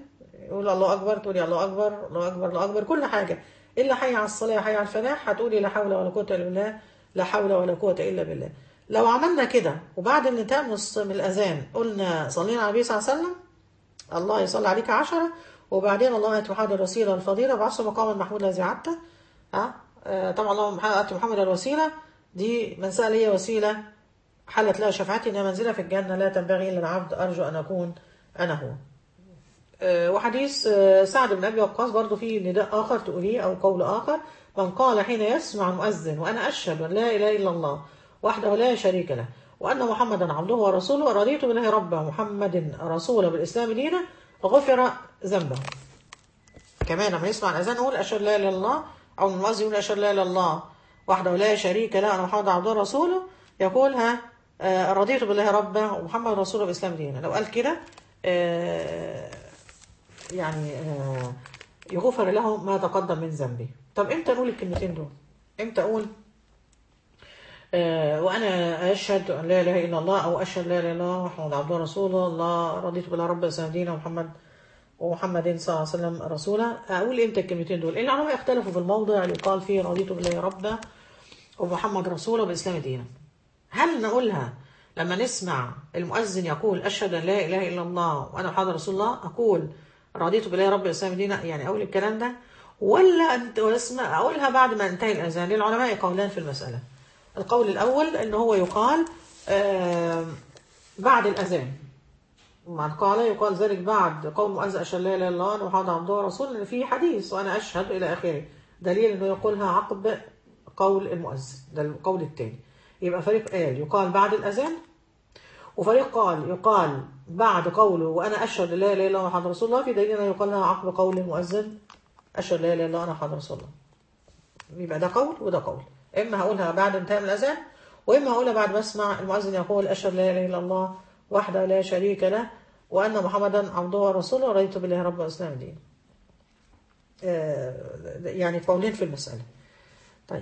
يقول الله أكبر تقولي الله أكبر الله أكبر الله أكبر كل حاجة، إلا حي على الصلاة حي على الفلاح هتقولي لا حول ولا قوة إلا بالله، لا حول ولا قوة إلا بالله. لو عملنا كده وبعد الانتهاء من الص- من الأذان قلنا صلينا على النبي صلى الله عليه وسلم، الله يصلي عليك عشرة، وبعدين اللهم ات محمد الوسيله والفضيله بعث مقام المحمود الذي عدته. ها آه، طبعا اللهم ات محمد الوسيله دي من سال لي وسيله حلت لها شفاعتي انها منزله في الجنه لا تنبغي الا العبد ارجو ان اكون انا هو. آه، وحديث آه، سعد بن ابي وقاص برضو فيه نداء اخر تقوليه او قول اخر: من قال حين يسمع المؤذن وانا اشهد ان لا اله الا الله وحده لا شريك له وان محمدا عبده ورسوله رضيت بالله ربا محمد رسولا بالاسلام دينا غفر ذنبه. كمان لما يسمع الاذان يقول اشهد لا اله الا الله، او المؤذن يقول اشهد لا اله الا الله وحده لا شريك له وان محمدا عبده ورسوله، يقولها آه، رضيت بالله ربا ومحمد رسولا بالاسلام دينا. لو قال كده آه، يعني آه، يغفر له ما تقدم من ذنبه. طب امتى نقول الكلمتين دول؟ امتى اقول آه، وانا اشهد ان لا اله الا الله، او اشهد لا اله الا الله محمد عبده ورسوله، الله رضيت بالله رب سيدنا ومحمد ومحمد صلى الله عليه وسلم رسولا؟ اقول امتى الكلمتين دول؟ العلماء اختلفوا في الموضع اللي قال فيه رضيت بالله ربا ومحمد رسولا وبالاسلام دينا. هل نقولها لما نسمع المؤذن يقول اشهد ان لا اله الا الله وانا محمد رسول الله، اقول رضيت بالله رب الاسلام دينا، يعني اقول الكلام ده، ولا انت اسمع اقولها بعد ما انتهي الاذان؟ للعلماء قولان في المساله. القول الاول ان هو يقال آه بعد الاذان، من قال يقال ذلك بعد قول مؤذن اشهد لا اله الا الله ومحمد عبده ورسوله، لان في حديث وانا اشهد الى اخره، دليل انه يقولها عقب قول المؤذن. ده القول الثاني. يبقى فريق قال يقال بعد الاذان، وفريق قال يقال بعد قوله وانا اشهد لا اله الا الله محمد رسول الله، في دليل انه يقالها عقب قول المؤذن اشهد لا اله الا الله انا محمد رسول الله. يبقى ده قول وده قول، اما هقولها بعد انتهاء من الاذان، واما هقولها بعد ما اسمع المؤذن يقول اشهد لا اله الا الله وحده لا شريك له وان محمدا عبده ورسوله ورضيت بالله رب الاسلام دين. آه يعني قولين في المساله. طيب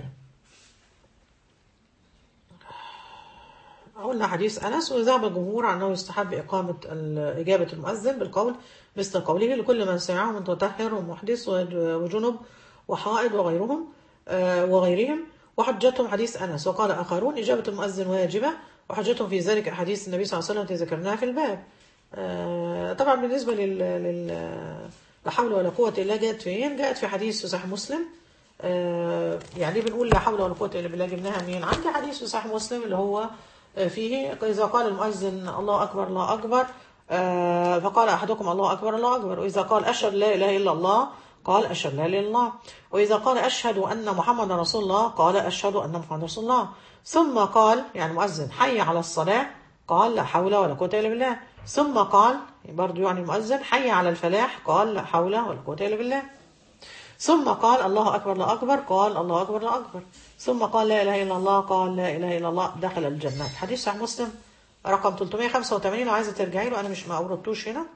قلنا حديث أنس، وذهب الجمهور عن أنه يستحب إقامة إجابة المؤذن بالقول مثل قوله لكل من سمعه من متطهر ومحدث وجنب وحائض وغيرهم آه وغيرهم، وحجتهم حديث أنس. وقال آخرون إجابة المؤذن واجبة، وحجتهم في ذلك أحاديث النبي صلى الله عليه وسلم التي ذكرناها في الباب. آه طبعا بالنسبة لل لل لا حول ولا قوة إلا جاءت فين؟ جاءت في حديث في صحيح مسلم. آه يعني بنقول لا حول ولا قوة إلا بالله جبناها منين؟ عندي حديث في صحيح مسلم اللي هو فيه إذا قال المؤذن الله أكبر الله أكبر آه فقال أحدكم الله أكبر الله أكبر، وإذا قال أشهد لا إله إلا الله قال أشهد لا إله إلا الله، وإذا قال أشهد أن محمد رسول الله قال أشهد أن محمد رسول الله، ثم قال يعني المؤذن حي على الصلاة قال لا حول ولا قوة إلا بالله، ثم قال برضو يعني المؤذن حي على الفلاح قال لا حول ولا قوة إلا بالله، ثم قال الله أكبر الله أكبر قال الله أكبر الله أكبر، ثم قال لا إله إلا الله قال لا إله إلا الله دخل الجنة. حديث صحيح مسلم رقم ثلاثمائة وخمسة وثمانين لو عايزة ترجعي له، أنا مش ما أوردتوش هنا.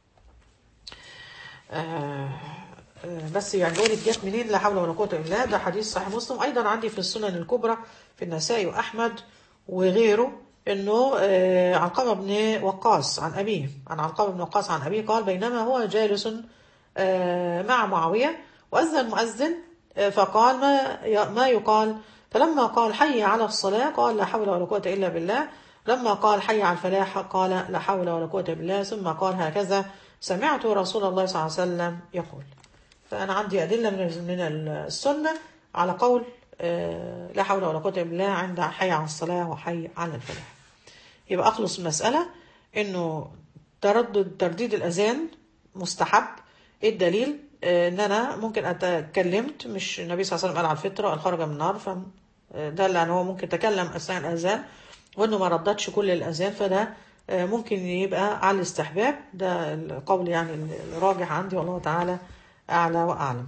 آه آه بس يعني قولت جت منين لا حول ولا قوة إلا بالله. ده حديث صحيح مسلم. أيضا عندي في السنن الكبرى في النسائي وأحمد وغيره إنه آه علقمة بن وقاص عن أبيه عن علقمة بن وقاص عن أبيه قال بينما هو جالس آه مع معاوية وأذن المؤذن فقال ما ما يقال، فلما قال حي على الصلاة قال لا حول ولا قوة إلا بالله، لما قال حي على الفلاح قال لا حول ولا قوة إلا بالله، ثم قال هكذا سمعت رسول الله صلى الله عليه وسلم يقول. فأنا عندي أدلة من السنة على قول لا حول ولا قوة إلا بالله عند حي على الصلاة وحي على الفلاح. يبقى أخلص المسألة إنه تردد ترديد الأذان مستحب. إيه الدليل؟ ان انا ممكن اتكلمت، مش النبي صلى الله عليه وسلم قال على الفطره قال خرج من النار، فده اللي هو ممكن تكلم اثناء الاذان وانه ما ردتش كل الاذان، فده ممكن يبقى على الاستحباب. ده القول يعني الراجح عندي والله تعالى اعلى واعلم.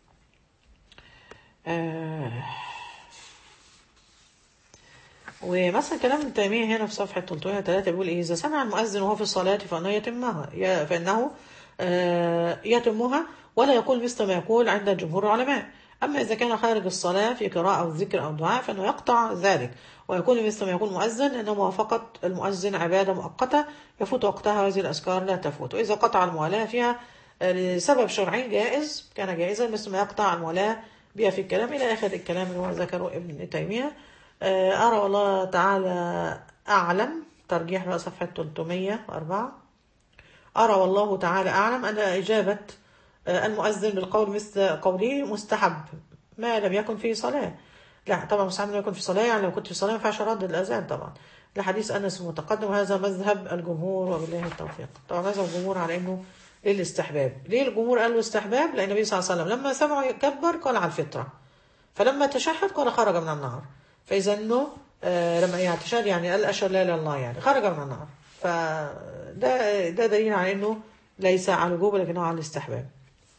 ومثلا كلام ابن تيميه هنا في صفحه ثلاثمائة وثلاثة بيقول ايه: اذا سمع المؤذن وهو في الصلاه فانه يتمها فانه يتمها ولا يقول مثل ما يقول عند جمهور العلماء. أما إذا كان خارج الصلاة في قراءة أو ذكر أو دعاء فإنه يقطع ذلك ويكون مثل ما يقول مؤذن إنه موافقة المؤذن عبادة مؤقتة يفوت وقتها، هذه الأذكار لا تفوت. وإذا قطع الموالاة فيها لسبب شرعي جائز، كان جائزا مثل ما يقطع المولاة بها في الكلام إلى آخر الكلام اللي هو ذكره ابن تيمية. أرى والله تعالى أعلم، ترجيح بقى صفحة ثلاثمائة وأربعة. أرى والله تعالى أعلم أن إجابة المؤذن بالقول مثل قوله مستحب ما لم يكن في صلاة. لا طبعا مستحب لم يكن في صلاة، يعني لو كنت في صلاة ما ينفعش أردد الأذان طبعا، لحديث أنس المتقدم، وهذا مذهب الجمهور وبالله التوفيق. طبعا مذهب الجمهور على إنه للاستحباب. ليه الجمهور قالوا استحباب؟ لأن النبي صلى الله عليه وسلم لما سمعوا يكبر قال على الفطرة، فلما تشهد قال خرج من النار. فإذا إنه آه لما يعني تشهد يعني قال أشهد لا إله إلا الله يعني خرج من النار، فده ده دليل على إنه ليس على الوجوب لكنه على الاستحباب.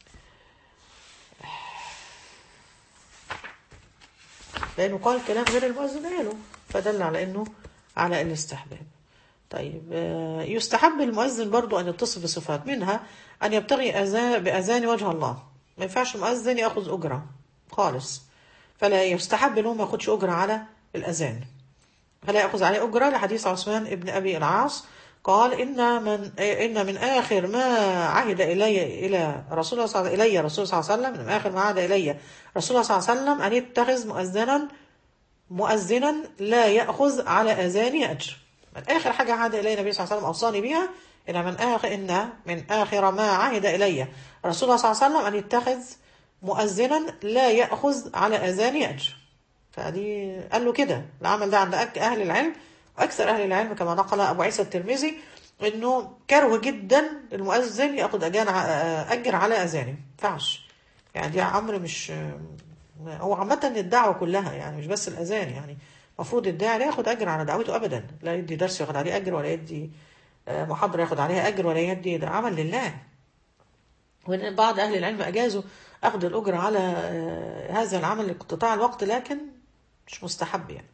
لأنه قال كلام غير المؤذن قاله، فدل على إنه على الاستحباب. طيب يستحب المؤذن برضو أن يتصف بصفات، منها أن يبتغي أذان بأذان وجه الله. ما ينفعش المؤذن يأخذ أجرة خالص، فلا يستحب أنه ما يأخذش أجرة على الأذان، فلا يأخذ عليه أجرة، لحديث عثمان ابن أبي العاص قال إن من إن من آخر ما عهد إلي إلى رسول الله صلى الله إلي رسول الله صلى الله عليه وسلم، من آخر ما عهد إلي رسول الله صلى الله عليه وسلم أن يتخذ مؤذنا مؤذنا لا يأخذ على أذانه أجر. من آخر حاجة عهد إلي النبي صلى الله عليه وسلم أوصاني بها إن من آخر إن من آخر ما عهد إلي رسول الله صلى الله عليه وسلم أن يتخذ مؤذنا لا يأخذ على أذانه أجر. فدي قال له كده، العمل ده عند أهل العلم وأكثر أهل العلم كما نقل أبو عيسى الترمذي إنه كره جدا المؤذن يأخذ أجر على أذانه، ما ينفعش يعني. دي أمر مش هو عامة الدعوة كلها يعني، مش بس الأذان يعني. المفروض الداعي لا ياخد أجر على دعوته أبدا، لا يدي درس ياخد عليه أجر، ولا يدي محاضرة ياخد عليها أجر، ولا يدي، ده عمل لله. وإن بعض أهل العلم أجازوا أخذ الأجر على هذا العمل لاقتطاع الوقت، لكن مش مستحب يعني.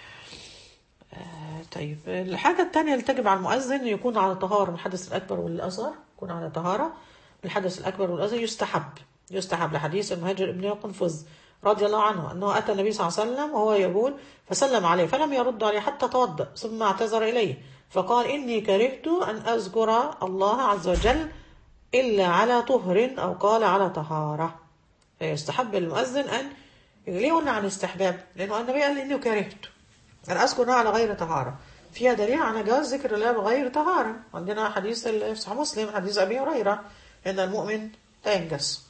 طيب الحاجة الثانية اللي تجب على المؤذن يكون على طهارة من الحدث الأكبر والأصغر، يكون على طهارة من الحدث الأكبر والأصغر. يستحب يستحب لحديث المهاجر ابن قنفذ رضي الله عنه أنه أتى النبي صلى الله عليه وسلم وهو يبول فسلم عليه فلم يرد عليه حتى توضأ، ثم اعتذر إليه فقال إني كرهت أن أذكر الله عز وجل إلا على طهر، أو قال على طهارة. فيستحب المؤذن أن ليه قلنا عن استحباب؟ لأنه النبي قال إني كرهت أن أذكر الله على غير طهارة، فيها دليل على جواز ذكر الله بغير طهارة. عندنا حديث في صحيح مسلم حديث أبي هريرة إن المؤمن لا ينجس.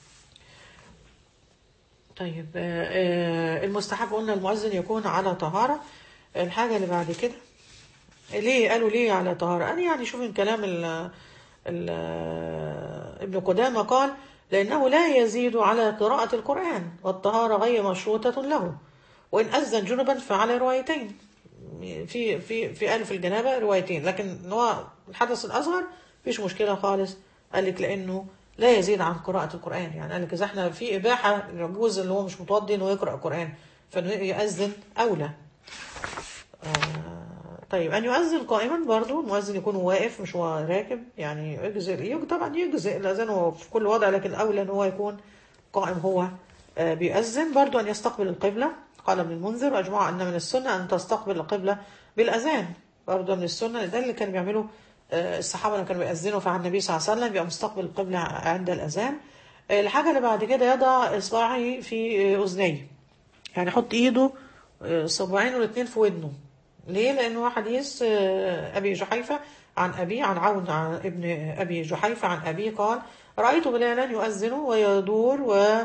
طيب المستحب قلنا المؤذن يكون على طهارة. الحاجة اللي بعد كده ليه قالوا ليه على طهارة؟ أنا يعني شوف من كلام ال ال ابن قدامة قال لأنه لا يزيد على قراءة القرآن، والطهارة غير مشروطة له، وإن أذن جنبا فعلى روايتين، في في في ألف الجنابة روايتين، لكن هو الحدث الأصغر فيش مشكلة خالص. قال لك لأنه لا يزيد عن قراءة القرآن، يعني قال لك إذا احنا في إباحة يجوز اللي هو مش متوضي إنه يقرأ القرآن فإنه يأذن أولى. آه طيب أن يؤذن قائما برضو، المؤذن يكون واقف مش هو راكب، يعني يجزئ طبعا يجزئ الأذان هو في كل وضع، لكن الأولى إن هو يكون قائم هو آه بيؤذن. برضو أن يستقبل القبلة، قال ابن المنذر وأجمعوا أن من السنة أن تستقبل القبلة بالأذان، برضو من السنة، ده اللي كانوا بيعملوا الصحابة لما كانوا بيأذنوا فعن النبي صلى الله عليه وسلم بيبقى مستقبل القبلة عند الأذان. الحاجة اللي بعد كده يضع إصبعه في أذنيه، يعني يحط إيده صباعين والاثنين في ودنه. ليه؟ لأنه حديث أبي جحيفة عن أبي عن عون عن ابن أبي جحيفة عن أبي قال رأيت بلالا يؤذن ويدور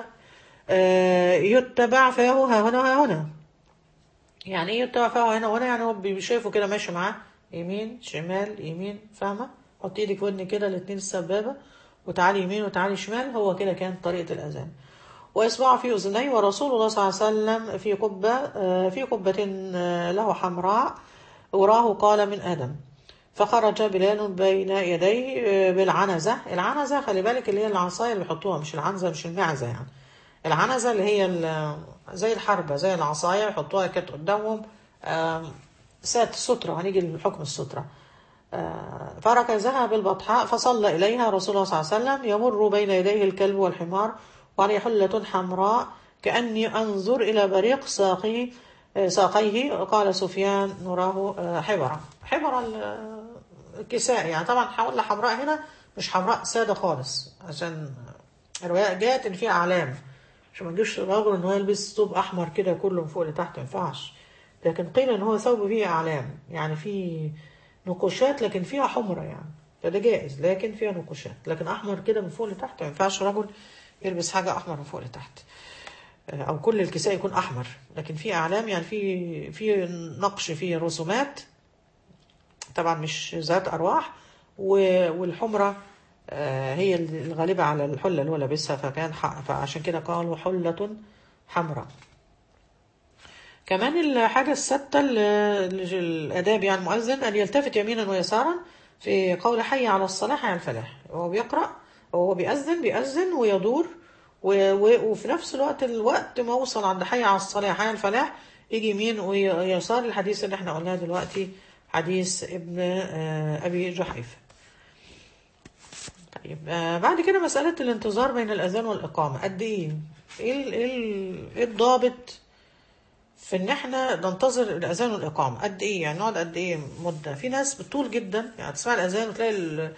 ويتبع فاه ها هنا ها هنا. يعني إيه يتبع فاه هنا وهنا؟ يعني هو بيشوفه كده ماشي معاه يمين شمال يمين، فاهمة؟ حط ايدك في ودنك كده الاثنين السبابة وتعالي يمين وتعالي شمال، هو كده كانت طريقة الأذان. وإصبعه في أذنيه، ورسول الله صلى الله عليه وسلم في قبة في قبة له حمراء وراه قال من آدم، فخرج بلال بين يديه بالعنزة. العنزة خلي بالك اللي هي العصاية اللي بيحطوها، مش العنزة مش المعزة يعني، العنزة اللي هي زي الحربة زي العصاية يحطوها كده قدامهم سات السترة، هنيجي لحكم السترة. فركزها بالبطحاء فصلى إليها رسول الله صلى الله عليه وسلم يمر بين يديه الكلب والحمار وعليه حلة حمراء كأني أنظر إلى بريق ساقيه ساقيه. قال سفيان نراه حبرة، حبرة الكساء يعني، طبعا حول حمراء هنا مش حمراء، سادة خالص، عشان الرواية جات إن فيها أعلام، عشان ما تجيش الراجل إن هو يلبس ثوب أحمر كده كله من فوق لتحت، ما ينفعش. لكن قيل إن هو ثوب فيه أعلام، يعني فيه نقوشات لكن فيها حمرة يعني، فده جائز، لكن فيها نقوشات. لكن أحمر كده من فوق لتحت ما ينفعش رجل يلبس حاجة أحمر من فوق لتحت، أو كل الكساء يكون أحمر، لكن في أعلام يعني في في نقش، في رسومات، طبعا مش ذات أرواح، و- والحمرة آه، هي الغالبة على الحلة اللي هو لابسها، فكان ح- فعشان كده قالوا حلة حمراء. كمان الحاجة الستة ال- ال- الآداب يعني المؤذن أن يلتفت يمينا ويسارا في قول حي على الصلاة حي على الفلاح، وهو بيقرأ وهو بيأذن بيأذن ويدور، و- و- وفي نفس الوقت الوقت ما وصل عند حي على الصلاة حي على الفلاح يجي يمين ويسار، الحديث اللي احنا قلناه دلوقتي حديث ابن آه، أبي جحيفة. طيب آه، بعد كده مسألة الانتظار بين الأذان والإقامة قد إيه؟ إيه ال- إيه ال- إيه الضابط في ان احنا ننتظر الاذان والاقامه قد ايه؟ يعني نقعد قد ايه مده؟ في ناس بتطول جدا، يعني تسمع الاذان وتلاقي ال-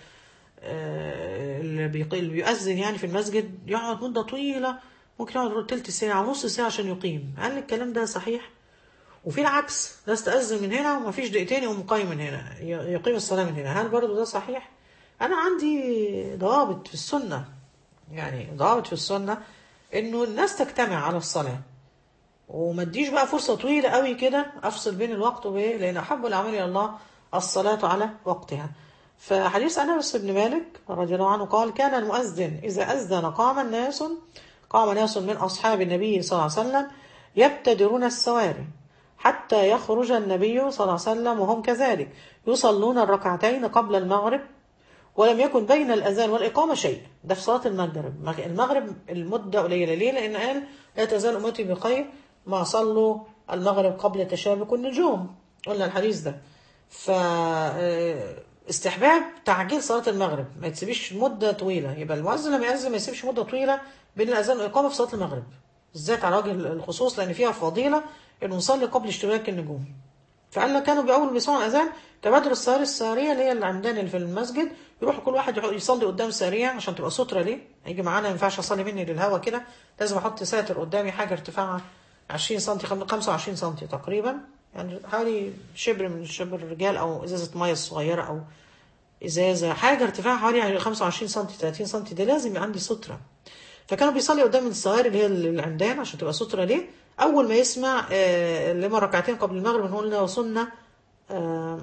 آه، اللي بيق- اللي بيؤذن يعني في المسجد يقعد مده طويله، ممكن يقعد تلت ساعه ونص ساعه عشان يقيم. هل الكلام ده صحيح؟ وفي العكس، ناس تأذن من هنا ومفيش دقيقتين يقوم قايم من هنا ي- يقيم الصلاه من هنا. هل برضو ده صحيح؟ انا عندي ضوابط في السنه، يعني ضوابط في السنه انه الناس تجتمع على الصلاه، وما اديش بقى فرصة طويلة قوي كده افصل بين الوقت وبين، لان احب الاعمال الى الله الصلاة على وقتها. فحديث انس بن مالك رضي الله عنه قال كان المؤذن اذا اذن قام الناس قام ناس من اصحاب النبي صلى الله عليه وسلم يبتدرون السواري حتى يخرج النبي صلى الله عليه وسلم وهم كذلك يصلون الركعتين قبل المغرب، ولم يكن بين الأذان والإقامة شيء. ده في صلاة المغرب. مغ- المغرب المدة قليلة، ليه؟ لأن قال لا تزال أمتي بخير ما صلوا المغرب قبل تشابك النجوم، قلنا الحديث ده. ف آه، استحباب تعجيل صلاة المغرب، ما تسيبش مدة طويلة. يبقى المؤذن لما يأذن ما يسيبش مدة طويلة بين الأذان والإقامة في صلاة المغرب بالذات على وجه الخصوص، لأن فيها فضيلة إنه نصلي قبل اشتباك النجوم. فقال لك كانوا بأول ما بيسمعوا الأذان تبادر السواري السارية اللي هي العمدان اللي في المسجد، يروح كل واحد يحط- يصلي قدام سارية عشان تبقى سترة. ليه؟ هيجي معانا ما ينفعش أصلي مني للهوا كده، لازم أحط ساتر قدامي حاجة ارتفاعها عشرين سنتي، خمسة وعشرين سنتي تقريبا، يعني حوالي شبر من شبر الرجال، أو إزازة مية صغيرة، أو إزازة حاجة ارتفاعها حوالي خمسة وعشرين سنتي ثلاثين سنتي، ده لازم يبقى عندي سترة. فكانوا بيصلي قدام السواري اللي هي العمدان عشان تبقى سترة. ليه؟ أول ما يسمع آه، اللي هما ركعتين قبل المغرب نقول له سنة آه،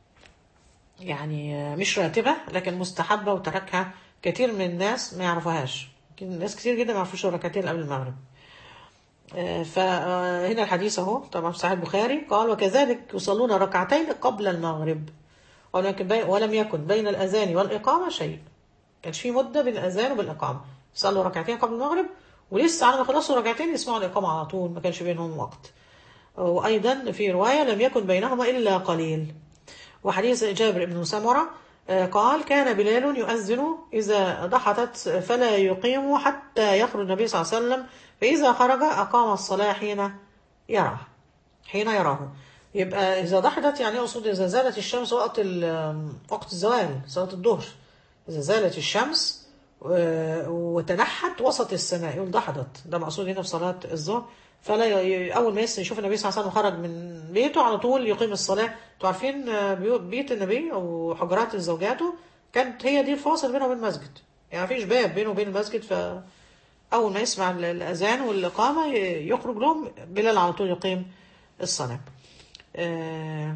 يعني آه، مش راتبة لكن مستحبة، وتركها كتير من الناس ما يعرفوهاش، يمكن ناس كتير جدا ما يعرفوش الركعتين قبل المغرب. آه، فهنا الحديث اهو طبعا في صحيح البخاري قال وكذلك يصلون ركعتين قبل المغرب، ولكن بي ولم يكن بين الأذان والإقامة شيء. كانش في مدة بين الأذان وبالإقامة، صلوا ركعتين قبل المغرب ولسه على ما خلصوا ركعتين يسمعوا الإقامة على طول، ما كانش بينهم وقت. وأيضا في رواية لم يكن بينهما إلا قليل. وحديث جابر بن سمرة آه، قال كان بلال يؤذن إذا ضحتت فلا يقيم حتى يخرج النبي صلى الله عليه وسلم، فإذا خرج أقام الصلاة حين يراه حين يراه. يبقى إذا ضحتت يعني يقصد إذا زالت الشمس وقت ال- وقت الزوال صلاة الظهر، إذا زالت الشمس و- وتنحت وسط السماء يقول ضحضت، ده مقصود هنا في صلاة الظهر. فلا ي... أول ما يس- يشوف النبي صلى الله عليه وسلم خرج من بيته على طول يقيم الصلاة. انتوا عارفين آه، بيو- بيت النبي أو حجرات زوجاته كانت هي دي الفاصل بينه وبين المسجد، يعني مفيش باب بينه وبين المسجد. فأول ما يسمع ال- الأذان والإقامة ي- يخرج لهم بلال على طول يقيم الصلاة. آه،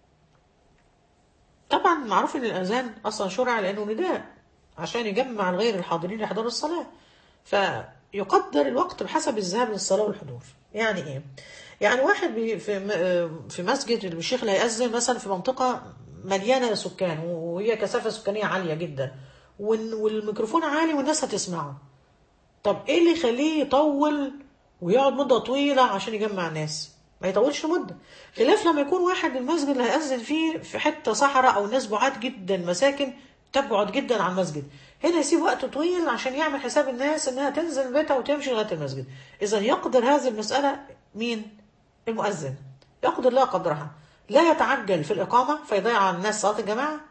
طبعا معروف ان الاذان اصلا شرع لانه نداء عشان يجمع الغير الحاضرين يحضروا الصلاه، فيقدر الوقت بحسب الذهاب للصلاه والحضور. يعني ايه؟ يعني واحد بي في م- في مسجد الشيخ اللي هيأذن مثلا في منطقه مليانه سكان وهي كثافه سكانيه عاليه جدا، وال- والميكروفون عالي والناس هتسمعه. طب ايه اللي يخليه يطول ويقعد مدة طويلة عشان يجمع الناس؟ ما يطولش مدة. خلاف لما يكون واحد المسجد اللي هيأذن فيه في حتة صحراء او ناس بعاد جدا، مساكن تبعد جدا عن المسجد، هنا يسيب وقت طويل عشان يعمل حساب الناس انها تنزل بيتها وتمشي لغاية المسجد. اذا يقدر هذه المسألة مين؟ المؤذن. يقدر لها قدرها، لا يتعجل في الإقامة فيضيع على الناس صلاة الجماعة،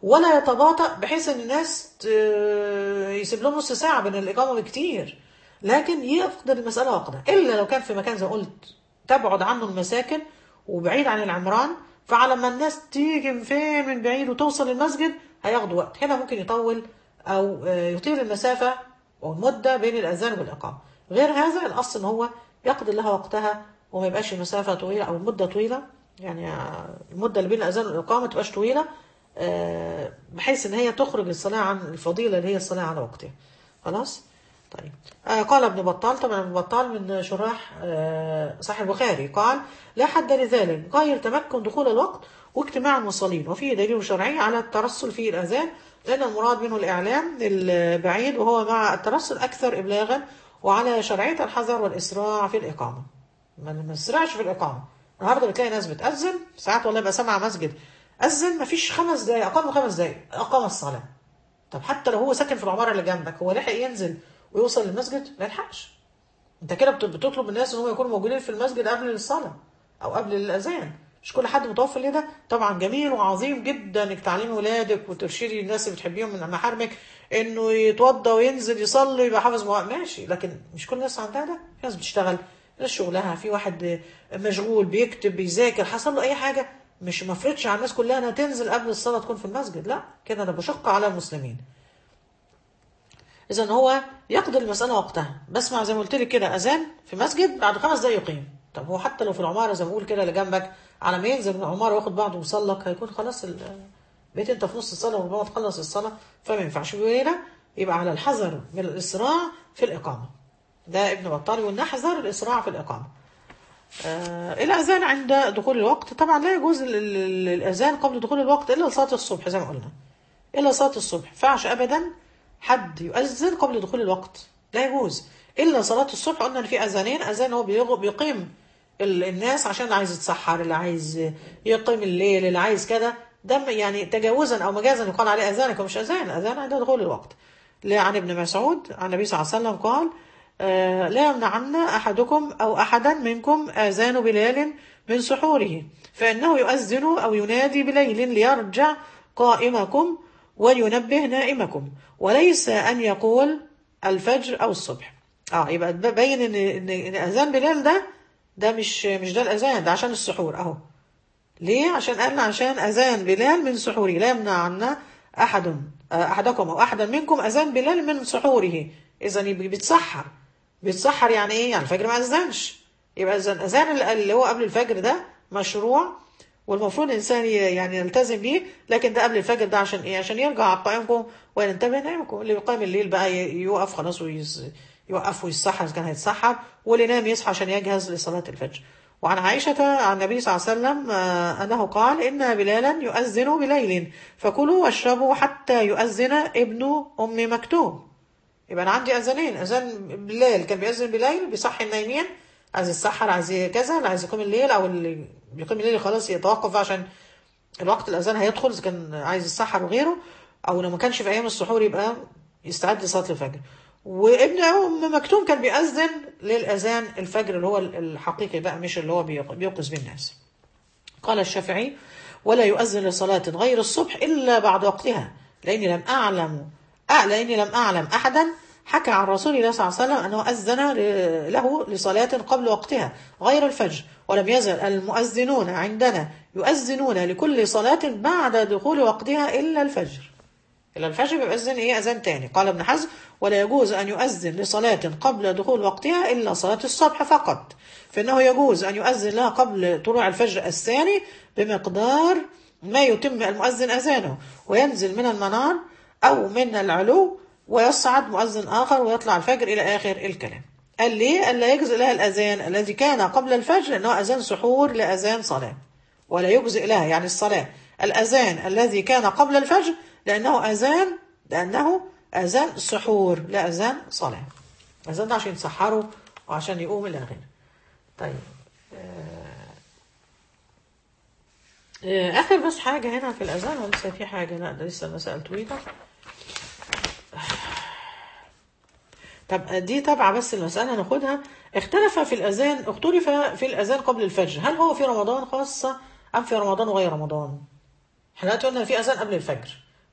ولا يتباطأ بحيث ان الناس يسيب لهم نص ساعة بين الإقامة بكتير، لكن يقدر المسألة وقتها، إلا لو كان في مكان زي ما قلت تبعد عنه المساكن وبعيد عن العمران، فعلى ما الناس تيجي من فين من بعيد وتوصل للمسجد هياخدوا وقت، هنا ممكن يطول أو يطيل المسافة والمدة بين الأذان والإقامة. غير هذا الأصل إن هو يقضي لها وقتها وما يبقاش المسافة طويلة أو المدة طويلة، يعني المدة اللي بين الأذان والإقامة ما تبقاش طويلة بحيث إن هي تخرج الصلاة عن الفضيلة اللي هي الصلاة على وقتها. خلاص؟ طيب. آه قال ابن بطال، طبعا ابن بطال من شراح آه صحيح البخاري، قال لا حد لذلك غير تمكن دخول الوقت واجتماع المصلين، وفيه دليل شرعي على الترسل في الأذان، لأن المراد منه الإعلام البعيد، وهو مع الترسل أكثر إبلاغا، وعلى شرعية الحذر والإسراع في الإقامة. ما نسرعش في الإقامة. النهارده بتلاقي ناس بتأذن ساعات، والله يبقى سامع مسجد أذن مفيش خمس دقايق أقل من خمس دقايق أقام الصلاة. طب حتى لو هو ساكن في العمارة اللي جنبك، هو لحق ينزل ويوصل للمسجد؟ ما يلحقش. انت كده بتطلب الناس ان هم يكونوا موجودين في المسجد قبل الصلاة او قبل الاذان. مش كل حد متوفر لده. طبعا جميل وعظيم جدا انك تعلمي ولادك وترشدي الناس اللي بتحبيهم من محارمك انه يتوضى وينزل يصلي ويبقى حافظ مواقف، ماشي، لكن مش كل الناس عندها ده. في ناس بتشتغل، ناس شغلها، في واحد مشغول بيكتب بيذاكر، حصل له اي حاجة، مش مفرضش على الناس كلها انها تنزل قبل الصلاة تكون في المسجد، لا كده انا بشق على المسلمين. إذا هو يقضي المسألة وقتها. بسمع زي ما قلت لك كده أذان في مسجد بعد خمس دقايق يقيم. طب هو حتى لو في العمارة زي ما بقول كده اللي جنبك، على ما ينزل من العمارة وياخد بعضه ويصلك هيكون خلاص بقيت أنت في نص الصلاة وربما تخلص الصلاة، فما ينفعش. هنا يبقى على الحذر من الإسراع في الإقامة. ده ابن بطال يقول نحذر الإسراع في الإقامة. آه الأذان عند دخول الوقت، طبعا لا يجوز الأذان قبل دخول الوقت إلا لصلاة الصبح زي ما قلنا، إلا صلاة الصبح. فعش أبدا حد يؤذن قبل دخول الوقت، لا يجوز إلا صلاة الصبح. قلنا إن في أذانين، أذان هو بيقيم الناس عشان اللي عايز يتسحر، اللي عايز يقيم الليل، اللي عايز كده، ده يعني تجاوزا أو مجازا يقال عليه أذانك ومش أذان. أذان عند دخول الوقت. عن ابن مسعود عن النبي صلى الله عليه وسلم قال آه لا يمنعن أحدكم أو أحدا منكم آذان بلال من سحوره، فإنه يؤذن أو ينادي بليل ليرجع قائمكم وينبه نائمكم، وليس أن يقول الفجر أو الصبح. اه يبقى بين ان ان اذان بلال ده ده مش مش ده الاذان، ده عشان السحور اهو. ليه؟ عشان قالنا عشان اذان بلال من سحوره، لا يمنع عنا احد احدكم او احدا منكم اذان بلال من سحوره. اذا بيتسحر، بيتسحر يعني ايه؟ يعني الفجر ما اذنش، يبقى اذان اذان اللي هو قبل الفجر ده مشروع، والمفروض الانسان يعني يلتزم بيه، لكن ده قبل الفجر ده عشان ايه؟ عشان يرجع قائمكم وينتبه نائمكم. اللي بيقيم الليل بقى يوقف خلاص ويوقف ويصحى اذا كان هيتصحى، واللي نام يصحى عشان يجهز لصلاة الفجر. وعن عائشة عن النبي صلى الله عليه وسلم أنه قال إن بلالا يؤذن بليل فكلوا واشربوا حتى يؤذن ابن أم مكتوم. يبقى أنا عندي أذانين، أذان بلال كان بيأذن بليل بيصحي النايمين، عايز يتسحر، عايز كذا، اللي عايز يقوم الليل أو اللي بيقيم الليل خلاص يتوقف عشان الوقت الأذان هيدخل إذا كان عايز يتسحر وغيره، أو لو ما كانش في أيام السحور يبقى يستعد لصلاة الفجر. وابن أم مكتوم كان بيأذن للأذان الفجر اللي هو الحقيقي بقى، مش اللي هو بيوقظ به الناس. قال الشافعي ولا يؤذن لصلاة غير الصبح إلا بعد وقتها، لأني لم أعلم أه لأني لم أعلم أحدا حكى عن رسول الله صلى الله عليه وسلم أنه أذن له لصلاة قبل وقتها غير الفجر، ولم يزل المؤذنون عندنا يؤذنون لكل صلاة بعد دخول وقتها إلا الفجر. إلا الفجر بيؤذن إيه؟ أذان تاني. قال ابن حزم ولا يجوز أن يؤذن لصلاة قبل دخول وقتها إلا صلاة الصبح فقط، فإنه يجوز أن يؤذن لها قبل طلوع الفجر الثاني بمقدار ما يتم المؤذن أذانه، وينزل من المنار أو من العلو ويصعد مؤذن آخر ويطلع الفجر إلى آخر الكلام. قال ليه؟ قال لا يجزئ لها الأذان الذي كان قبل الفجر لأنه أذان سحور لأذان صلاة، ولا يجزئ لها يعني الصلاة الأذان الذي كان قبل الفجر لأنه أذان لأنه أذان سحور لا أذان صلاة. أذان ده عشان يتسحروا وعشان يقوم إلى آخره. طيب آخر بس حاجة هنا في الأذان، ولا لسه في حاجة؟ لا ده لسه المسألة طويلة. طب دي تبع بس المسألة ناخدها. اختلف في الأذان اختلف في الأذان قبل الفجر، هل هو في رمضان خاصة أم في رمضان وغير رمضان؟ احنا قلنا في أذان قبل الفجر،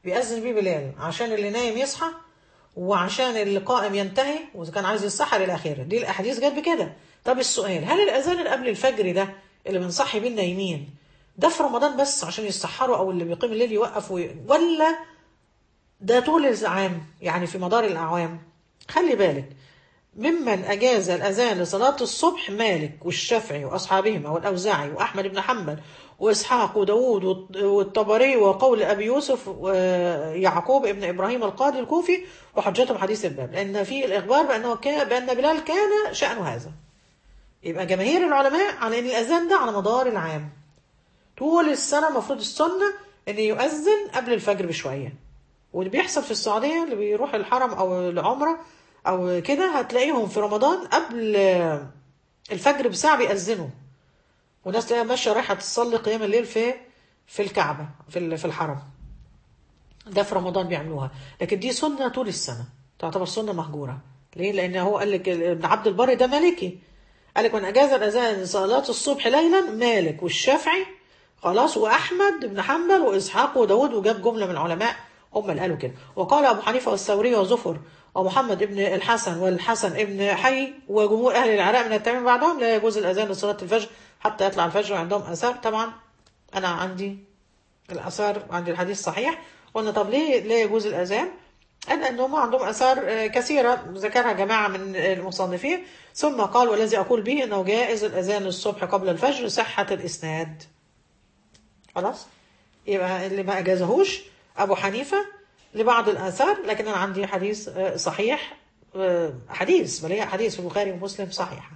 بيأذن بيه بلال عشان اللي نايم يصحى، وعشان اللي قائم ينتهي، وإذا كان عايز يسحر إلى آخره. دي الأحاديث جت بكده. طب السؤال، هل الأذان اللي قبل الفجر ده اللي بنصحي بيه النايمين ده في رمضان بس عشان يسحروا، أو اللي بيقيم الليل يوقف، ولا ده طول العام يعني في مدار الأعوام؟ خلي بالك، ممن أجاز الأذان لصلاة الصبح مالك والشافعي وأصحابهما والأوزاعي وأحمد بن حنبل وإسحاق وداود والطبري وقول أبي يوسف ويعقوب ابن إبراهيم القاضي الكوفي، وحجتهم حديث الباب، لأن في الإخبار بأنه كان بأن بلال كان شأن هذا. يبقى جماهير العلماء على أن الأذان ده على مدار العام طول السنة. المفروض السنة أن يؤذن قبل الفجر بشوية. واللي بيحصل في السعودية اللي بيروح الحرم أو العمرة أو كده هتلاقيهم في رمضان قبل الفجر بساعة بيأذنوا، وناس تلاقيها ماشية رايحة تصلي قيام الليل في في الكعبة في في الحرم. ده في رمضان بيعملوها، لكن دي سنة طول السنة، تعتبر سنة مهجورة. ليه؟ لأن هو قال لك ابن عبد البر ده مالكي، قال لك من أجاز الأذان صلاة الصبح ليلا مالك والشافعي خلاص، وأحمد بن حنبل وإسحاق وداود، وجاب جملة من العلماء هم اللي قالوا كده. وقال أبو حنيفة والثوري وزفر ومحمد ابن الحسن والحسن ابن حي وجمهور أهل العراق من التابعين بعدهم لا يجوز الأذان لصلاة الفجر حتى يطلع الفجر، وعندهم آثار. طبعا أنا عندي الآثار، عندي الحديث صحيح. قلنا طب ليه لا يجوز الأذان؟ قال أنهم عندهم آثار كثيرة ذكرها جماعة من المصنفين، ثم قال والذي أقول به أنه جائز الأذان الصبح قبل الفجر صحة الإسناد. خلاص، يبقى اللي ما أجازهوش أبو حنيفة لبعض الآثار، لكن أنا عندي حديث صحيح، حديث بل هي حديث في البخاري ومسلم صحيح.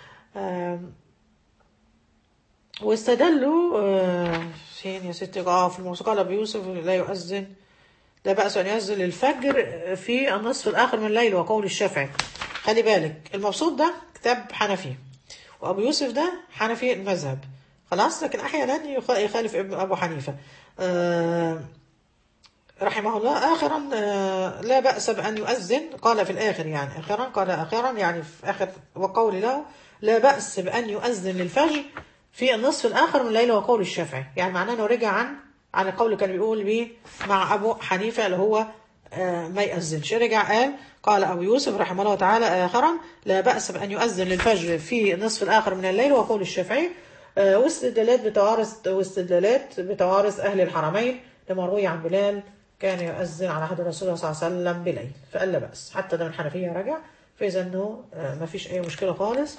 واستدلوا فين يا ستي؟ اه في الموسيقى قال أبو يوسف لا يؤذن، لا بأس أن يؤذن للفجر في النصف الآخر من الليل، وقول الشافعي. خلي بالك، المبسوط ده كتاب حنفي، وأبو يوسف ده حنفي المذهب خلاص، لكن أحيانا يخالف ابن أبو حنيفة آه رحمه الله. آخرا آه لا بأس بأن يؤذن، قال في الآخر يعني آخرا، قال آخرا يعني في آخر، وقول له لا بأس بأن يؤذن للفجر في النصف الآخر من الليل، وقول الشافعي. يعني معناه أنه رجع عن عن القول اللي كان بيقول بيه مع أبو حنيفة اللي هو آه ما يأذنش، رجع قال قال أبو يوسف رحمه الله تعالى آخرا لا بأس بأن يؤذن للفجر في النصف الآخر من الليل، وقول الشافعي. آه واستدلالات بتوارث واستدلالات بتوارث أهل الحرمين لما روي عن بلال كان يؤذن على عهد الرسول صلى الله عليه وسلم بليل، فقال لا بأس. حتى ده من حنفية رجع، فإذا أنه آه ما فيش أي مشكلة خالص.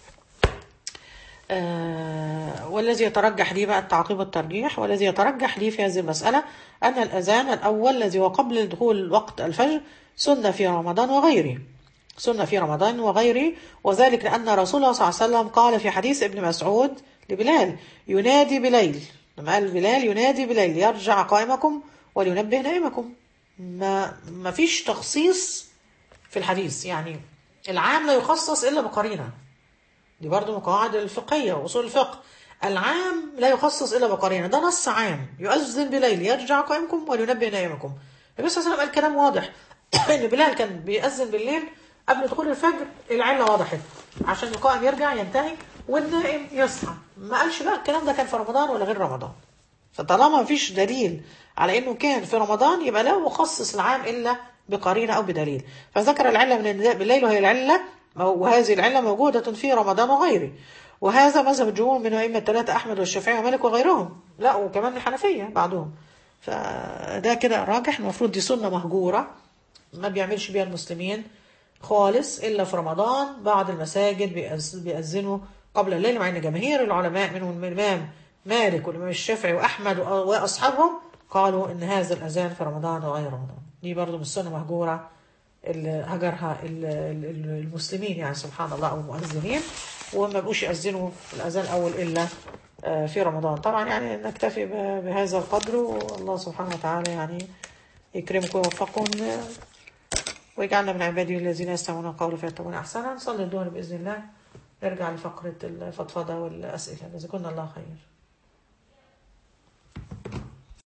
آه والذي يترجح لي بقى التعقيب والترجيح، والذي يترجح لي في هذه المسألة أن الأذان الأول الذي هو قبل دخول وقت الفجر سنة في رمضان وغيره، سنة في رمضان وغيره، وذلك لأن رسول الله صلى الله عليه وسلم قال في حديث ابن مسعود لبلال ينادي بليل، لما قال بلال ينادي بليل يرجع قائمكم ولينبه نائمكم. ما, ما فيش تخصيص في الحديث، يعني العام لا يخصص إلا بقرينة. دي برضو من قواعد الفقهية وأصول الفقه، العام لا يخصص إلا بقرينة. ده نص عام يؤذن بليل يرجع قائمكم ولينبه نائمكم. النبي صلى الله عليه وسلم قال كلام واضح إن بلال كان بيأذن بالليل قبل دخول الفجر، العلة وضحت عشان القائم يرجع ينتهي والنائم يصحى. ما قالش بقى الكلام ده كان في رمضان ولا غير رمضان. فطالما ما فيش دليل على إنه كان في رمضان يبقى لا يخصص العام إلا بقرينة أو بدليل. فذكر العلة من النداء بالليل، وهي العلة وهذه العلة موجودة في رمضان وغيره، وهذا مذهب الجمهور من أئمة الثلاثة أحمد والشافعي ومالك وغيرهم، لا وكمان الحنفية بعضهم. فده كده راجح، المفروض دي سنة مهجورة ما بيعملش بيها المسلمين خالص إلا في رمضان. بعض المساجد بيأذنوا قبل الليل، مع أن جماهير العلماء منهم الإمام مالك والإمام الشافعي وأحمد وأصحابهم قالوا إن هذا الأذان في رمضان وغير رمضان. دي برضو من السنة مهجورة اللي هجرها المسلمين، يعني سبحان الله، أو المؤذنين، وما بقوش يأذنوا الأذان الأول إلا في رمضان. طبعا يعني نكتفي بهذا القدر، والله سبحانه وتعالى يعني يكرمكم ويوفقكم ويجعلنا من عباده الذين يستمعون القول فيتبعون أحسنه. نصلي الظهر بإذن الله، نرجع لفقرة الفضفضة والأسئلة. جزاكم الله خير.